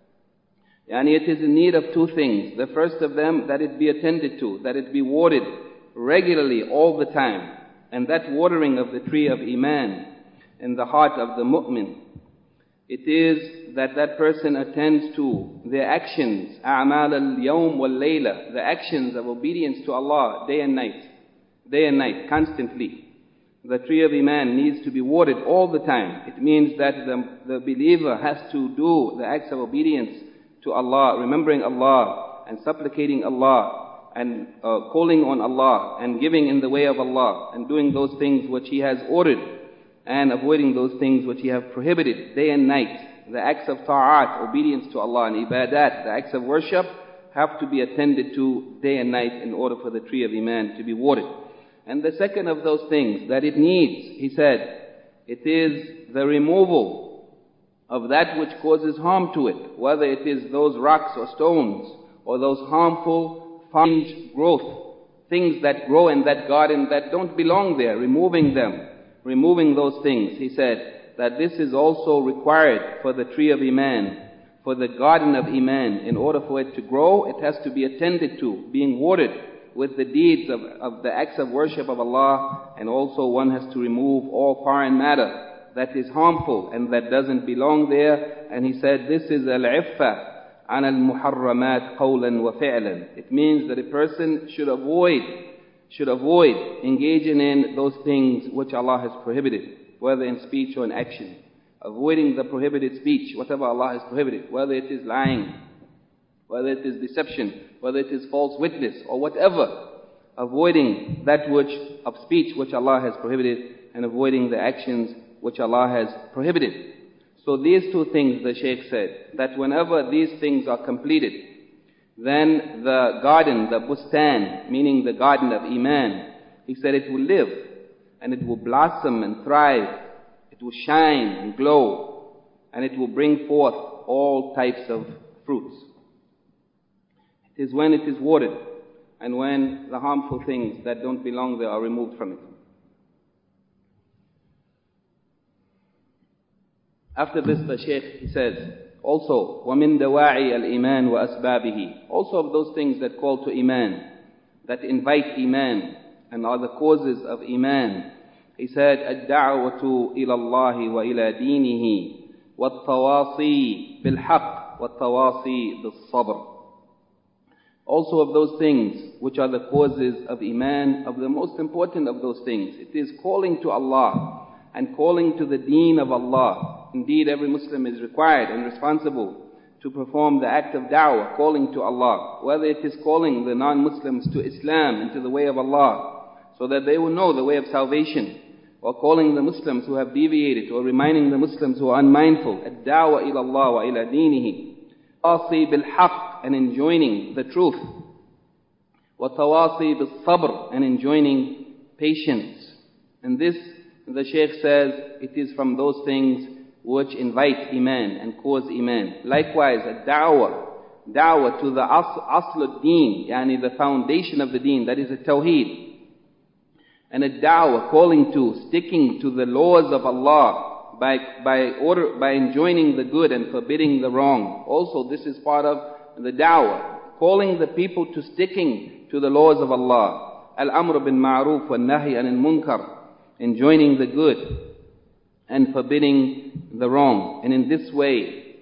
Yani it is in need of two things. The first of them, that it be attended to, that it be watered regularly all the time. And that watering of the tree of Iman in the heart of the mu'min, it is that that person attends to their actions, a'mal al-yawm wal-layla, the actions of obedience to Allah day and night, constantly. The tree of Iman needs to be watered all the time. It means that the believer has to do the acts of obedience to Allah, remembering Allah and supplicating Allah and calling on Allah and giving in the way of Allah and doing those things which He has ordered and avoiding those things which He has prohibited day and night. The acts of ta'at, obedience to Allah, and ibadat, the acts of worship, have to be attended to day and night in order for the tree of Iman to be watered. And the second of those things that it needs, he said, it is the removal of that which causes harm to it, whether it is those rocks or stones, or those harmful fungi growth, things that grow in that garden that don't belong there, removing them, removing those things. He said that this is also required for the tree of Iman, for the garden of Iman. In order for it to grow, it has to be attended to, being watered with the deeds of the acts of worship of Allah, and also one has to remove all foreign matter that is harmful and that doesn't belong there. And he said this is al-'iffa an al-muharramat qawlan wa fi'lan. It means that a person should avoid engaging in those things which Allah has prohibited, whether in speech or in action. Avoiding the prohibited speech, whatever Allah has prohibited, whether it is lying, whether it is deception, whether it is false witness, or whatever. Avoiding that which of speech which Allah has prohibited, and avoiding the actions which Allah has prohibited. So these two things, the Shaykh said, that whenever these things are completed, Then the garden, the bustan, meaning the garden of Iman, he said it will live and it will blossom and thrive. It will shine and glow and it will bring forth all types of fruits. It is when it is watered and when the harmful things that don't belong there are removed from it. After this, the Shaykh, he says, also, وَمِن دَوَاعِي الْإِيمَانِ وَأَسْبَابِهِ. Also of those things that call to Iman, that invite Iman, and are the causes of Iman. He said, الدعوة إلى الله وإلى دينه والتواصي بالحق والتواصي بالصبر. Also of those things which are the causes of Iman, of the most important of those things, it is calling to Allah and calling to the deen of Allah. Indeed, every Muslim is required and responsible to perform the act of da'wah, calling to Allah, whether it is calling the non-Muslims to Islam, into the way of Allah, so that they will know the way of salvation, or calling the Muslims who have deviated, or reminding the Muslims who are unmindful, ad-da'wah ila Allah wa ila dinihi, tawasi bil-haq, and enjoining the truth, wa tawasi bil-sabr, and enjoining patience. And this, the Shaykh says, it is from those things which invite Iman and cause Iman. Likewise, a da'wah to the asl ad-deen, yani the foundation of the deen, that is a tawheed. And a da'wah calling to, sticking to the laws of Allah by enjoining the good and forbidding the wrong. Also, this is part of the da'wah, calling the people to sticking to the laws of Allah. Al-amr bin ma'ruf wa nahi anil munkar, enjoining the good and forbidding the wrong. And in this way,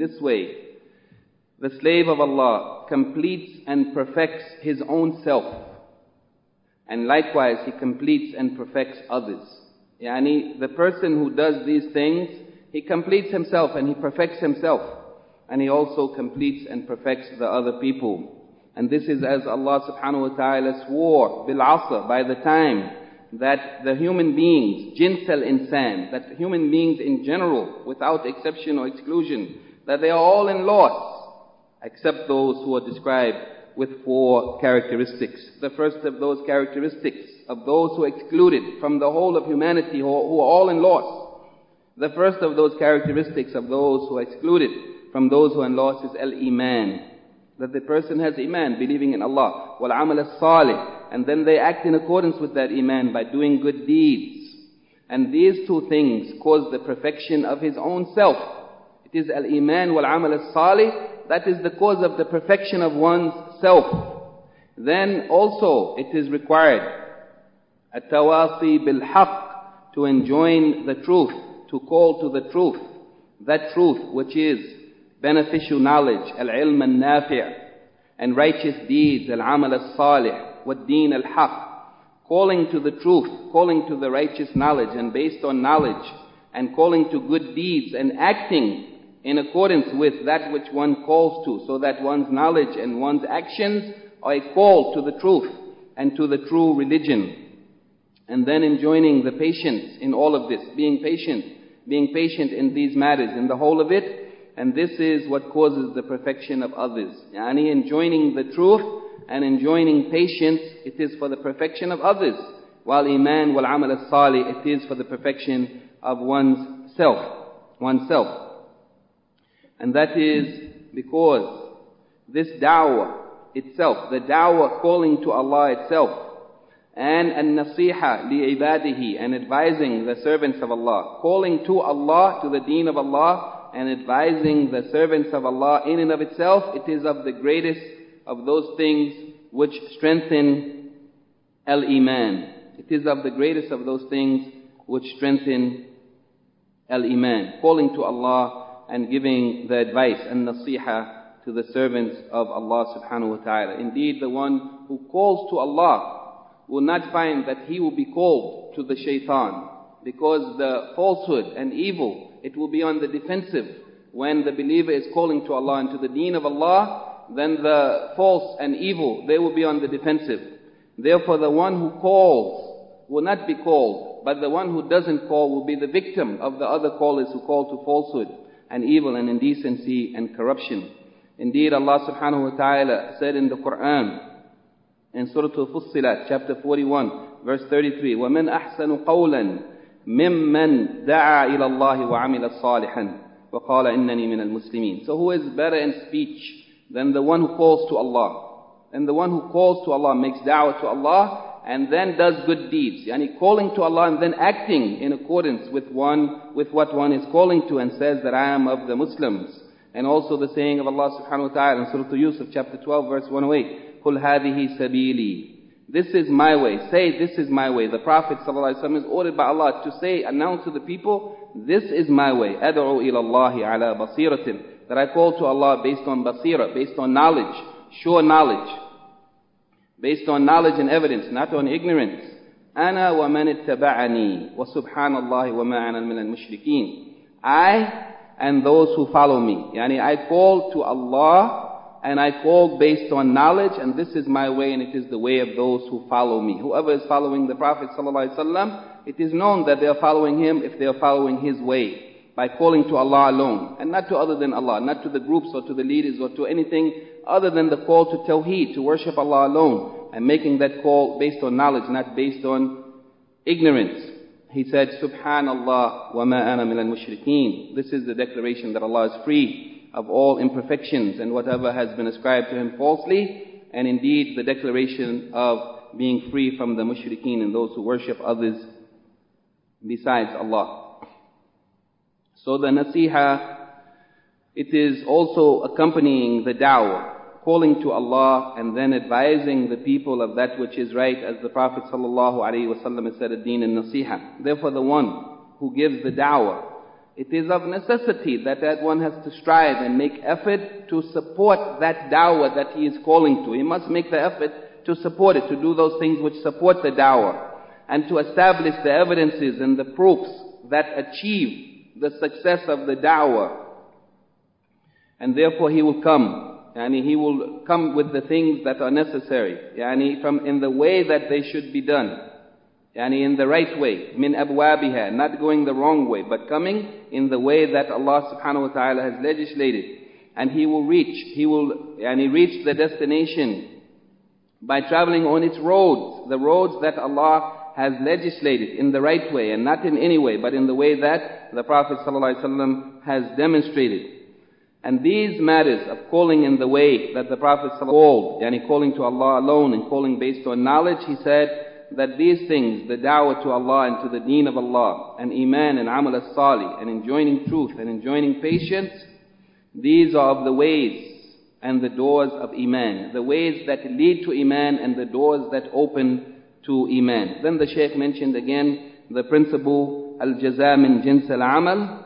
the slave of Allah completes and perfects his own self. And likewise, he completes and perfects others. Yani, the person who does these things, he completes himself and he perfects himself. And he also completes and perfects the other people. And this is as Allah subhanahu wa ta'ala swore, bil-asr, by the time that the human beings, jins al-insan, that human beings in general, without exception or exclusion, that they are all in loss, except those who are described with 4 characteristics. The first of those characteristics, of those who are excluded from the whole of humanity, who are all in loss. The first of those characteristics of those who are excluded from those who are in loss is al-iman, that the person has iman, believing in Allah, wal-amal as-salih, and then they act in accordance with that iman by doing good deeds. And these 2 things cause the perfection of his own self. It is al-iman wal-amal as-salih, that is the cause of the perfection of one's self. Then also it is required at-tawasi bil-haq, to enjoin the truth, to call to the truth, that truth which is beneficial knowledge, al-ilm al-nafi', and righteous deeds, al-amal as-salih, wad-deen al-haq, calling to the truth, calling to the righteous knowledge and based on knowledge, and calling to good deeds and acting in accordance with that which one calls to, so that one's knowledge and one's actions are a call to the truth and to the true religion. And then enjoining the patience in all of this, being patient in these matters, in the whole of it. And this is what causes the perfection of others. Yani enjoining the truth and enjoining patience, it is for the perfection of others. While iman wal amal as-salih, it is for the perfection of oneself. And that is because this da'wah itself, the da'wah calling to Allah itself, and an-nasiha li'ibadihi, and advising the servants of Allah, calling to Allah, to the deen of Allah, and advising the servants of Allah in and of itself, it is of the greatest of those things which strengthen al-iman. It is of the greatest of those things which strengthen al-iman. Calling to Allah and giving the advice and nasiha to the servants of Allah subhanahu wa ta'ala. Indeed, the one who calls to Allah will not find that he will be called to the shaitan, because the falsehood and evil, it will be on the defensive. When the believer is calling to Allah and to the deen of Allah, then the false and evil, they will be on the defensive. Therefore, the one who calls will not be called, but the one who doesn't call will be the victim of the other callers who call to falsehood and evil and indecency and corruption. Indeed, Allah subhanahu wa ta'ala said in the Quran, in Surah Al-Fussilat, chapter 41, verse 33, وَمَنْ أَحْسَنُ قَوْلًا مِمَّنْ دَعَا إِلَى اللَّهِ وَعَمِلَ صَالِحًا وَقَالَ إِنَّنِي مِنَ الْمُسْلِمِينَ. So who is better in speech than the one who calls to Allah? And the one who calls to Allah, makes da'wah to Allah, and then does good deeds. Yani calling to Allah and then acting in accordance with what one is calling to, and says that I am of the Muslims. And also the saying of Allah subhanahu wa ta'ala in Surah Yusuf, chapter 12, verse 108, قُلْ هَذِهِ سَبِيلِي. This is my way. Say, this is my way. The Prophet ﷺ is ordered by Allah to say, announce to the people, this is my way. أَدْعُوا إِلَى اللَّهِ عَلَى بَصِيرَةٍ. That I call to Allah based on basira, based on knowledge, sure knowledge. Based on knowledge and evidence, not on ignorance. أَنَا وَمَنِ اتَّبَعَنِي وَسُبْحَانَ اللَّهِ وَمَا أَنَا مِنَ الْمُشْرِكِينَ. I and those who follow me. Yani I call to Allah, and I call based on knowledge, and this is my way, and it is the way of those who follow me. Whoever is following the Prophet ﷺ, it is known that they are following him if they are following his way, by calling to Allah alone, and not to other than Allah, not to the groups or to the leaders or to anything other than the call to Tawheed, to worship Allah alone, and making that call based on knowledge, not based on ignorance. He said, Subhanallah wa ma ana min al-mushrikeen. This is the declaration that Allah is free of all imperfections and whatever has been ascribed to him falsely, and indeed the declaration of being free from the mushrikeen and those who worship others besides Allah. So the nasiha, it is also accompanying the da'wah, calling to Allah and then advising the people of that which is right, as the Prophet ﷺ has said, ad-deen al-nasiha. Therefore the one who gives the da'wah, it is of necessity that one has to strive and make effort to support that da'wah that he is calling to. He must make the effort to support it, to do those things which support the da'wah, and to establish the evidences and the proofs that achieve the success of the da'wah. And therefore he will come. He will come with the things that are necessary. In the way that they should be done. In the right way. Min abwabiha. Not going the wrong way, but coming in the way that Allah subhanahu wa ta'ala has legislated. And he will reach the destination by traveling on its roads. The roads that Allah has legislated in the right way, and not in any way, but in the way that the Prophet ﷺ has demonstrated. And these matters of calling in the way that the Prophet called, calling to Allah alone and calling based on knowledge, he said that these things, the da'wah to Allah and to the deen of Allah, and iman and amal as-salih, and enjoining truth and enjoining patience, these are of the ways and the doors of iman, the ways that lead to iman and the doors that open to iman. Then the Shaykh mentioned again the principle, al-jaza min jins al-amal,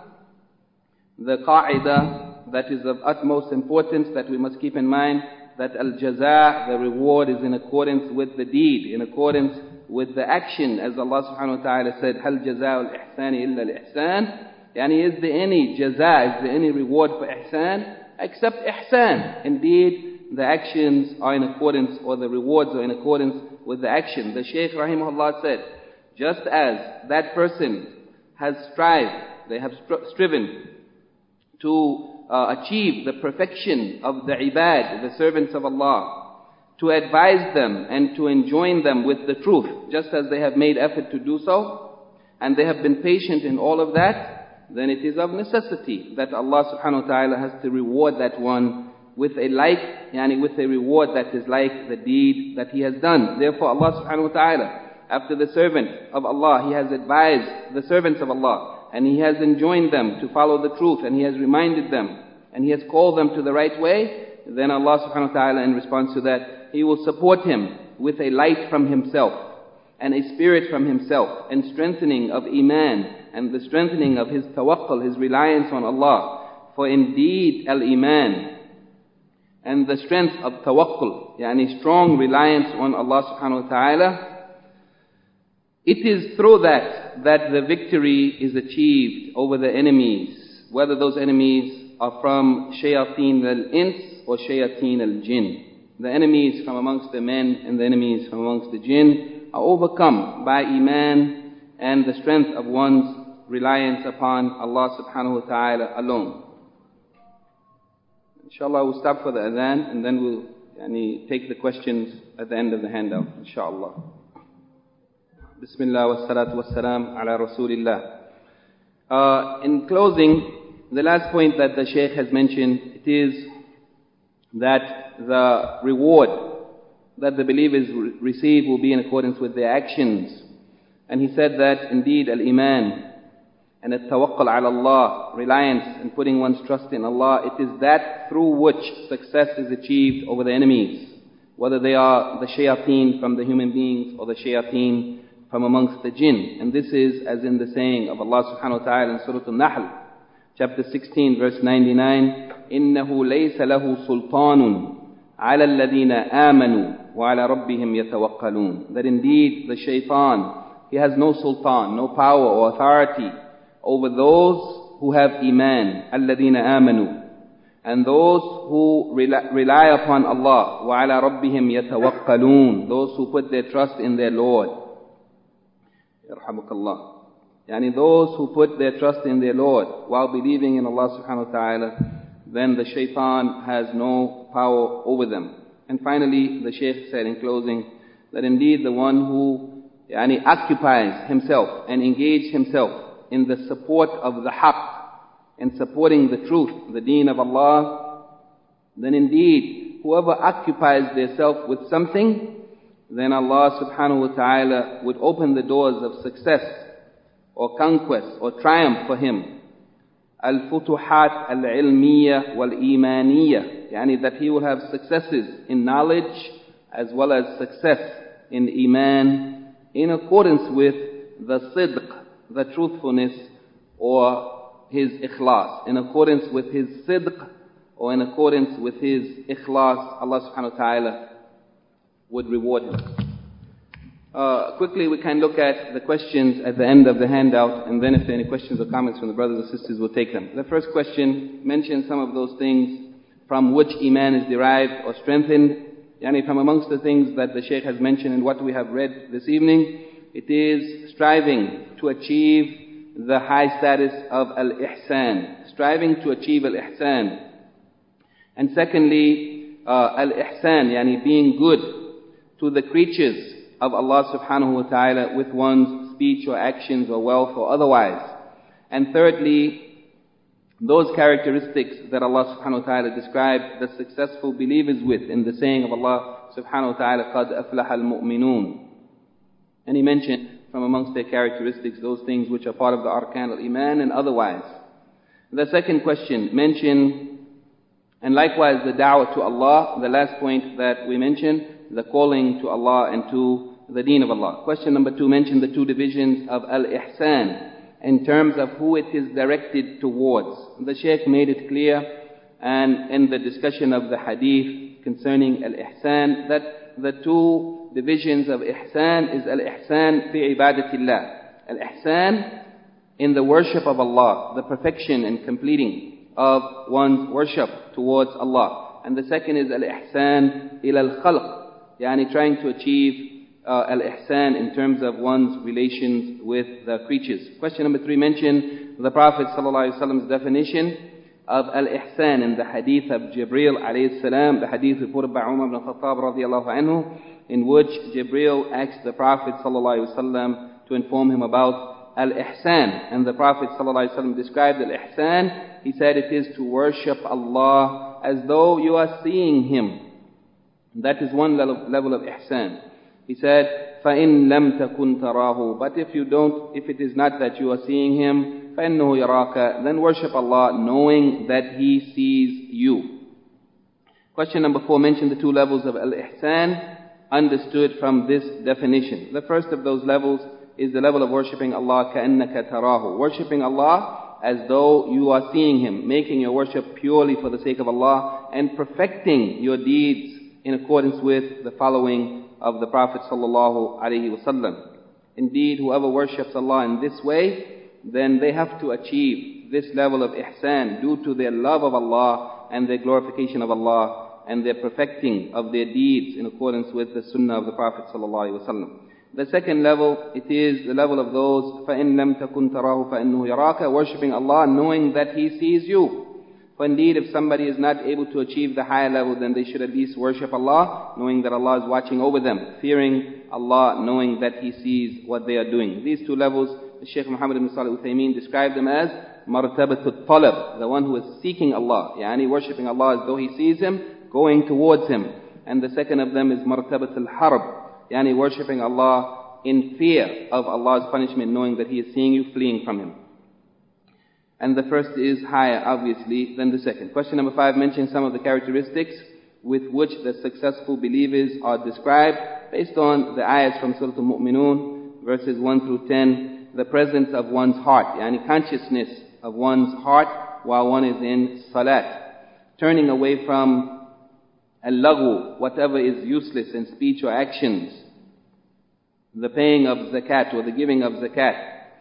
the qa'idah that is of utmost importance that we must keep in mind, that al-jaza, the reward, is in accordance with the deed, in accordance with the action, as Allah subhanahu wa ta'ala said, هَلْ جَزَاءُ الْإِحْسَانِ إِلَّا الْإِحْسَانِ. Is there any jaza, is there any reward for ihsan except ihsan? Indeed, the actions are in accordance, or the rewards are in accordance with the action. The Shaykh rahimahullah said, just as that person has they have striven to achieve the perfection of the ibad, the servants of Allah, to advise them and to enjoin them with the truth, just as they have made effort to do so, and they have been patient in all of that, then it is of necessity that Allah subhanahu wa ta'ala has to reward that one with a with a reward that is like the deed that he has done. Therefore Allah subhanahu wa ta'ala, after the servant of Allah, he has advised the servants of Allah, and he has enjoined them to follow the truth, and he has reminded them, and he has called them to the right way. Then Allah subhanahu wa ta'ala, in response to that, he will support him with a light from himself, and a spirit from himself, and strengthening of iman, and the strengthening of his tawakkul, his reliance on Allah. For indeed al-iman, and the strength of tawakkul, strong reliance on Allah subhanahu wa ta'ala, it is through that the victory is achieved over the enemies, whether those enemies are from shayateen al-ins or shayateen al-jinn. The enemies from amongst the men and the enemies from amongst the jinn are overcome by iman and the strength of one's reliance upon Allah subhanahu wa ta'ala alone. Inshallah, we'll stop for the adhan and then we'll take the questions at the end of the handout, inshallah. Bismillah wa salatu wa salam ala Rasulillah. In closing, the last point that the Shaykh has mentioned, it is that the reward that the believers receive will be in accordance with their actions. And he said that indeed al-Iman and al-Tawakkul ala Allah, reliance and putting one's trust in Allah, it is that through which success is achieved over the enemies, whether they are the shayateen from the human beings or the shayateen from amongst the jinn. And this is as in the saying of Allah subhanahu wa ta'ala in Surah Al-Nahl, chapter 16, verse 99, إِنَّهُ لَيْسَ لَهُ سُلْطَانٌ عَلَى الَّذِينَ آمَنُوا وَعَلَى رَبِّهِمْ يَتَوَكَّلُونَ. That indeed the shaitan, he has no sultan, no power or authority over those who have iman, الَّذِينَ آمَنُوا, and those who rely upon Allah, وَعَلَى رَبِّهِمْ يَتَوَكَّلُونَ, those who put their trust in their Lord. Yarhamukallah. Those who put their trust in their Lord while believing in Allah subhanahu wa ta'ala, then the shaitan has no power over them. And finally, the Shaykh said in closing, that indeed the one who occupies himself and engages himself in the support of the haqq, and supporting the truth, the deen of Allah, then indeed whoever occupies theirself with something, then Allah subhanahu wa ta'ala would open the doors of success or conquest or triumph for him. Al-futuhat al-ilmiyya wal-imaniyya, that he will have successes in knowledge as well as success in iman, in accordance with the sidq, the truthfulness, or his ikhlas. In accordance with his sidq, or in accordance with his ikhlas, Allah subhanahu wa ta'ala would reward him. Quickly we can look at the questions at the end of the handout, and then if there are any questions or comments from the brothers and sisters, we'll take them. The first question mentions some of those things from which iman is derived or strengthened. From amongst the things that the Shaykh has mentioned and what we have read this evening, it is striving to achieve the high status of al-ihsan, striving to achieve al-ihsan. And secondly, al-ihsan, being good to the creatures of Allah subhanahu wa ta'ala with one's speech or actions or wealth or otherwise. And thirdly, those characteristics that Allah subhanahu wa ta'ala described the successful believers with in the saying of Allah subhanahu wa ta'ala, قَدْ أَفْلَحَ الْمُؤْمِنُونَ. And he mentioned from amongst their characteristics those things which are part of the arkan al-iman and otherwise. The second question mentioned, and likewise the da'wah to Allah, the last point that we mentioned, the calling to Allah and to the deen of Allah. Question number 2 mentioned the two divisions of al-ihsan in terms of who it is directed towards. The Shaykh made it clear, and in the discussion of the hadith concerning al-ihsan, that the two divisions of ihsan is al-ihsan fi ibadatillah, al-ihsan in the worship of Allah, the perfection and completing of one's worship towards Allah. And the second is al-ihsan ila al-khalq, trying to achieve al-ihsan in terms of one's relations with the creatures. Question number 3 mentioned the Prophet ﷺ's definition of al-ihsan in the hadith of Jibreel alayhi salam, the hadith reported by Umar ibn Khattab radiallahu anhu, in which Jibreel asked the Prophet ﷺ to inform him about al-ihsan. And the Prophet ﷺ described al-ihsan. He said it is to worship Allah as though you are seeing Him. That is one level of ihsan. He said, فَإِن لَمْ تَكُنْ تَرَاهُ, but if it is not that you are seeing Him, فَإِنَّهُ يَرَاكَ, then worship Allah knowing that He sees you. Question number 4 mentioned the two levels of al-ihsan understood from this definition. The first of those levels is the level of worshipping Allah كَأَنَّكَ تَرَاهُ, worshipping Allah as though you are seeing Him, making your worship purely for the sake of Allah, and perfecting your deeds in accordance with the following of the Prophet sallallahu alaihi wasallam. Indeed, whoever worships Allah in this way, then they have to achieve this level of ihsan due to their love of Allah and their glorification of Allah and their perfecting of their deeds in accordance with the sunnah of the Prophet sallallahu alaihi wasallam. The second level, it is the level of those فَإِن لَمْ تَكُنْ تَرَاهُ فَإِنَّهُ يَرَاكَ, worshipping Allah knowing that He sees you. For indeed, if somebody is not able to achieve the higher level, then they should at least worship Allah, knowing that Allah is watching over them, fearing Allah, knowing that He sees what they are doing. These two levels, Shaykh Muhammad ibn Salih al-Uthaymeen described them as martabatul talab, the one who is seeking Allah, yani worshipping Allah as though he sees Him, going towards Him. And the second of them is martabatul harb, yani worshipping Allah in fear of Allah's punishment, knowing that He is seeing you, fleeing from Him. And the first is higher, obviously, than the second. Question number 5 mentions some of the characteristics with which the successful believers are described based on the ayahs from Surah Al-Mu'minun, verses 1 through 10, the presence of one's heart, yani consciousness of one's heart while one is in salat, turning away from al-laghu, whatever is useless in speech or actions, the paying of zakat or the giving of zakat,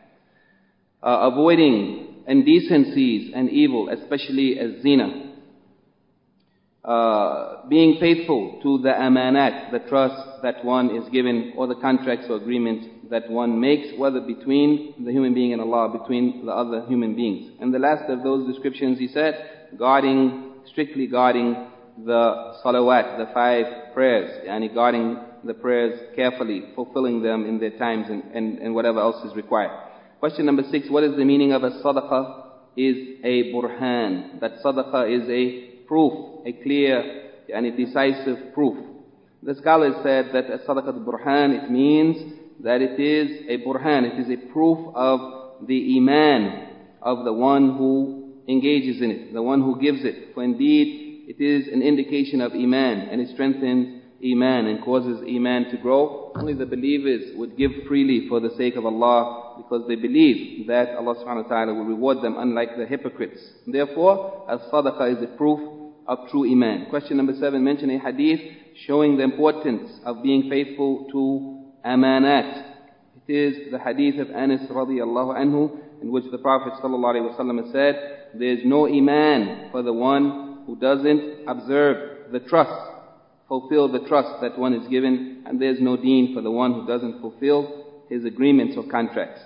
avoiding indecencies and evil, especially as zina, being faithful to the amanat, the trust that one is given, or the contracts or agreements that one makes, whether between the human being and Allah, between the other human beings. And the last of those descriptions, he said, strictly guarding the salawat, the 5 prayers, yani guarding the prayers carefully, fulfilling them in their times and whatever else is required. Question number 6, what is the meaning of a sadaqah is a burhan? That sadaqah is a proof, a clear and a decisive proof. The scholars said that a sadaqah burhan, it means that it is a burhan, it is a proof of the iman of the one who engages in it, the one who gives it. For indeed, it is an indication of iman, and it strengthens iman and causes iman to grow. Only the believers would give freely for the sake of Allah, because they believe that Allah subhanahu wa ta'ala will reward them, unlike the hypocrites. Therefore, as-sadaqah is a proof of true iman. Question number 7 mentioned a hadith showing the importance of being faithful to amanat. It is the hadith of Anas radiyallahu anhu, in which the Prophet sallallahu alaihi wasallam said, there is no iman for the one who doesn't observe the trust, fulfill the trust that one is given, and there is no deen for the one who doesn't fulfill his agreements or contracts.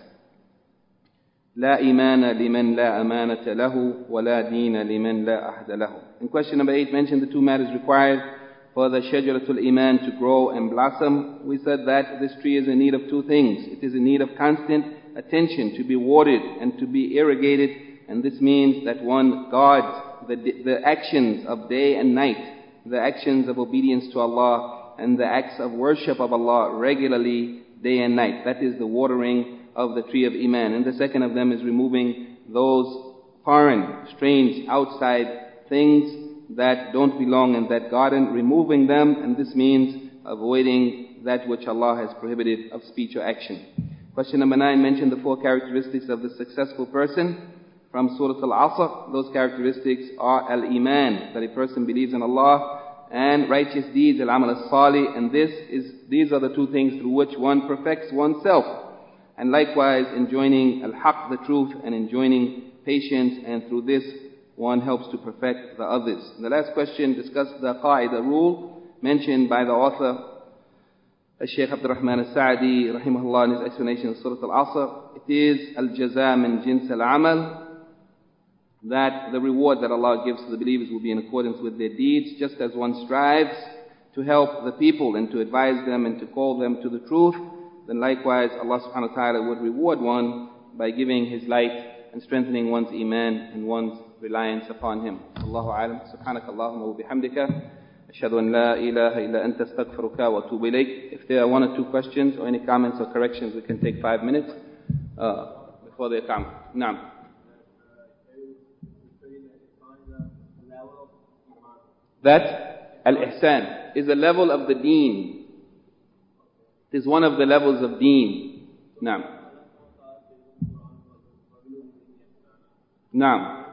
لا إيمان لمن لا أمانة له ولا دين لمن لا أحد له. In question number 8 mentioned the 2 matters required for the shajaratul iman to grow and blossom. We said that this tree is in need of 2 things. It is in need of constant attention, to be watered and to be irrigated, and this means that one guards the actions of day and night, the actions of obedience to Allah and the acts of worship of Allah regularly day and night. That is the watering of the tree of iman. And the second of them is removing those foreign, strange, outside things that don't belong in that garden, removing them, and this means avoiding that which Allah has prohibited of speech or action. Question number 9 mentioned the 4 characteristics of the successful person from Surah Al-Asr. Those characteristics are al-iman, that a person believes in Allah, and righteous deeds, al-amal as-salih, and these are the 2 things through which one perfects oneself. And likewise, enjoining al-haq, the truth, and enjoining patience, and through this one helps to perfect the others. The last question discussed the qaida rule mentioned by the author, Shaykh Abdul Rahman al-Sa'di, rahimahullah, in his explanation of Surah Al-Asr. It is al-jaza min jins al-amal, that the reward that Allah gives to the believers will be in accordance with their deeds, just as one strives to help the people and to advise them and to call them to the truth, then likewise Allah subhanahu wa ta'ala would reward one by giving His light and strengthening one's iman and one's reliance upon Him. Allahu a'lam. Subhanaka Allahumma wa bihamdika. Ashhadu an la ilaha illa anta astaghfiruka wa atubu ilayk. If there are 1 or 2 questions or any comments or corrections, we can take 5 minutes before they come. Naam. That al-ihsan is a level of the deen. It is one of the levels of deen. Naam. Naam.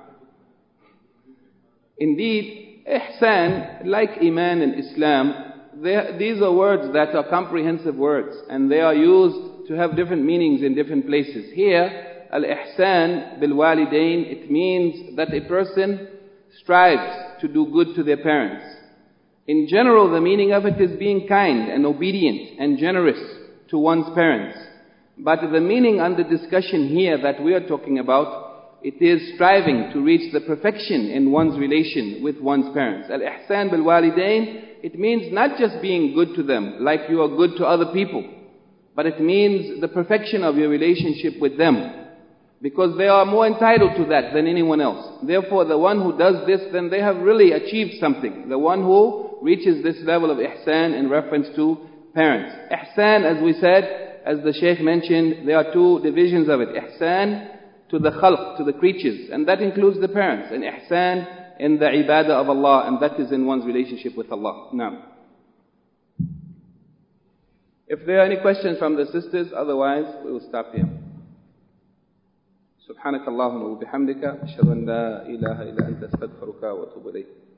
Indeed, ihsan, like iman and Islam, these are words that are comprehensive words, and they are used to have different meanings in different places. Here, al-ihsan bil-walidain, it means that a person strives to do good to their parents. In general, the meaning of it is being kind and obedient and generous to one's parents. But the meaning under discussion here that we are talking about it is striving to reach the perfection in one's relation with one's parents. Al-ihsan bil-walidain, it means not just being good to them, like you are good to other people, but it means the perfection of your relationship with them, because they are more entitled to that than anyone else. Therefore, the one who does this, then they have really achieved something. The one who reaches this level of ihsan in reference to parents. Ihsan, as we said, as the Shaykh mentioned, there are two divisions of it. Ihsan to the khalq, to the creatures, and that includes the parents. And ihsan in the ibadah of Allah, and that is in one's relationship with Allah. Now, if there are any questions from the sisters, otherwise we will stop here. سبحانك اللهم وبحمدك أشهد أن لا إله إلا أنت أستغفرك وأتوب إليك.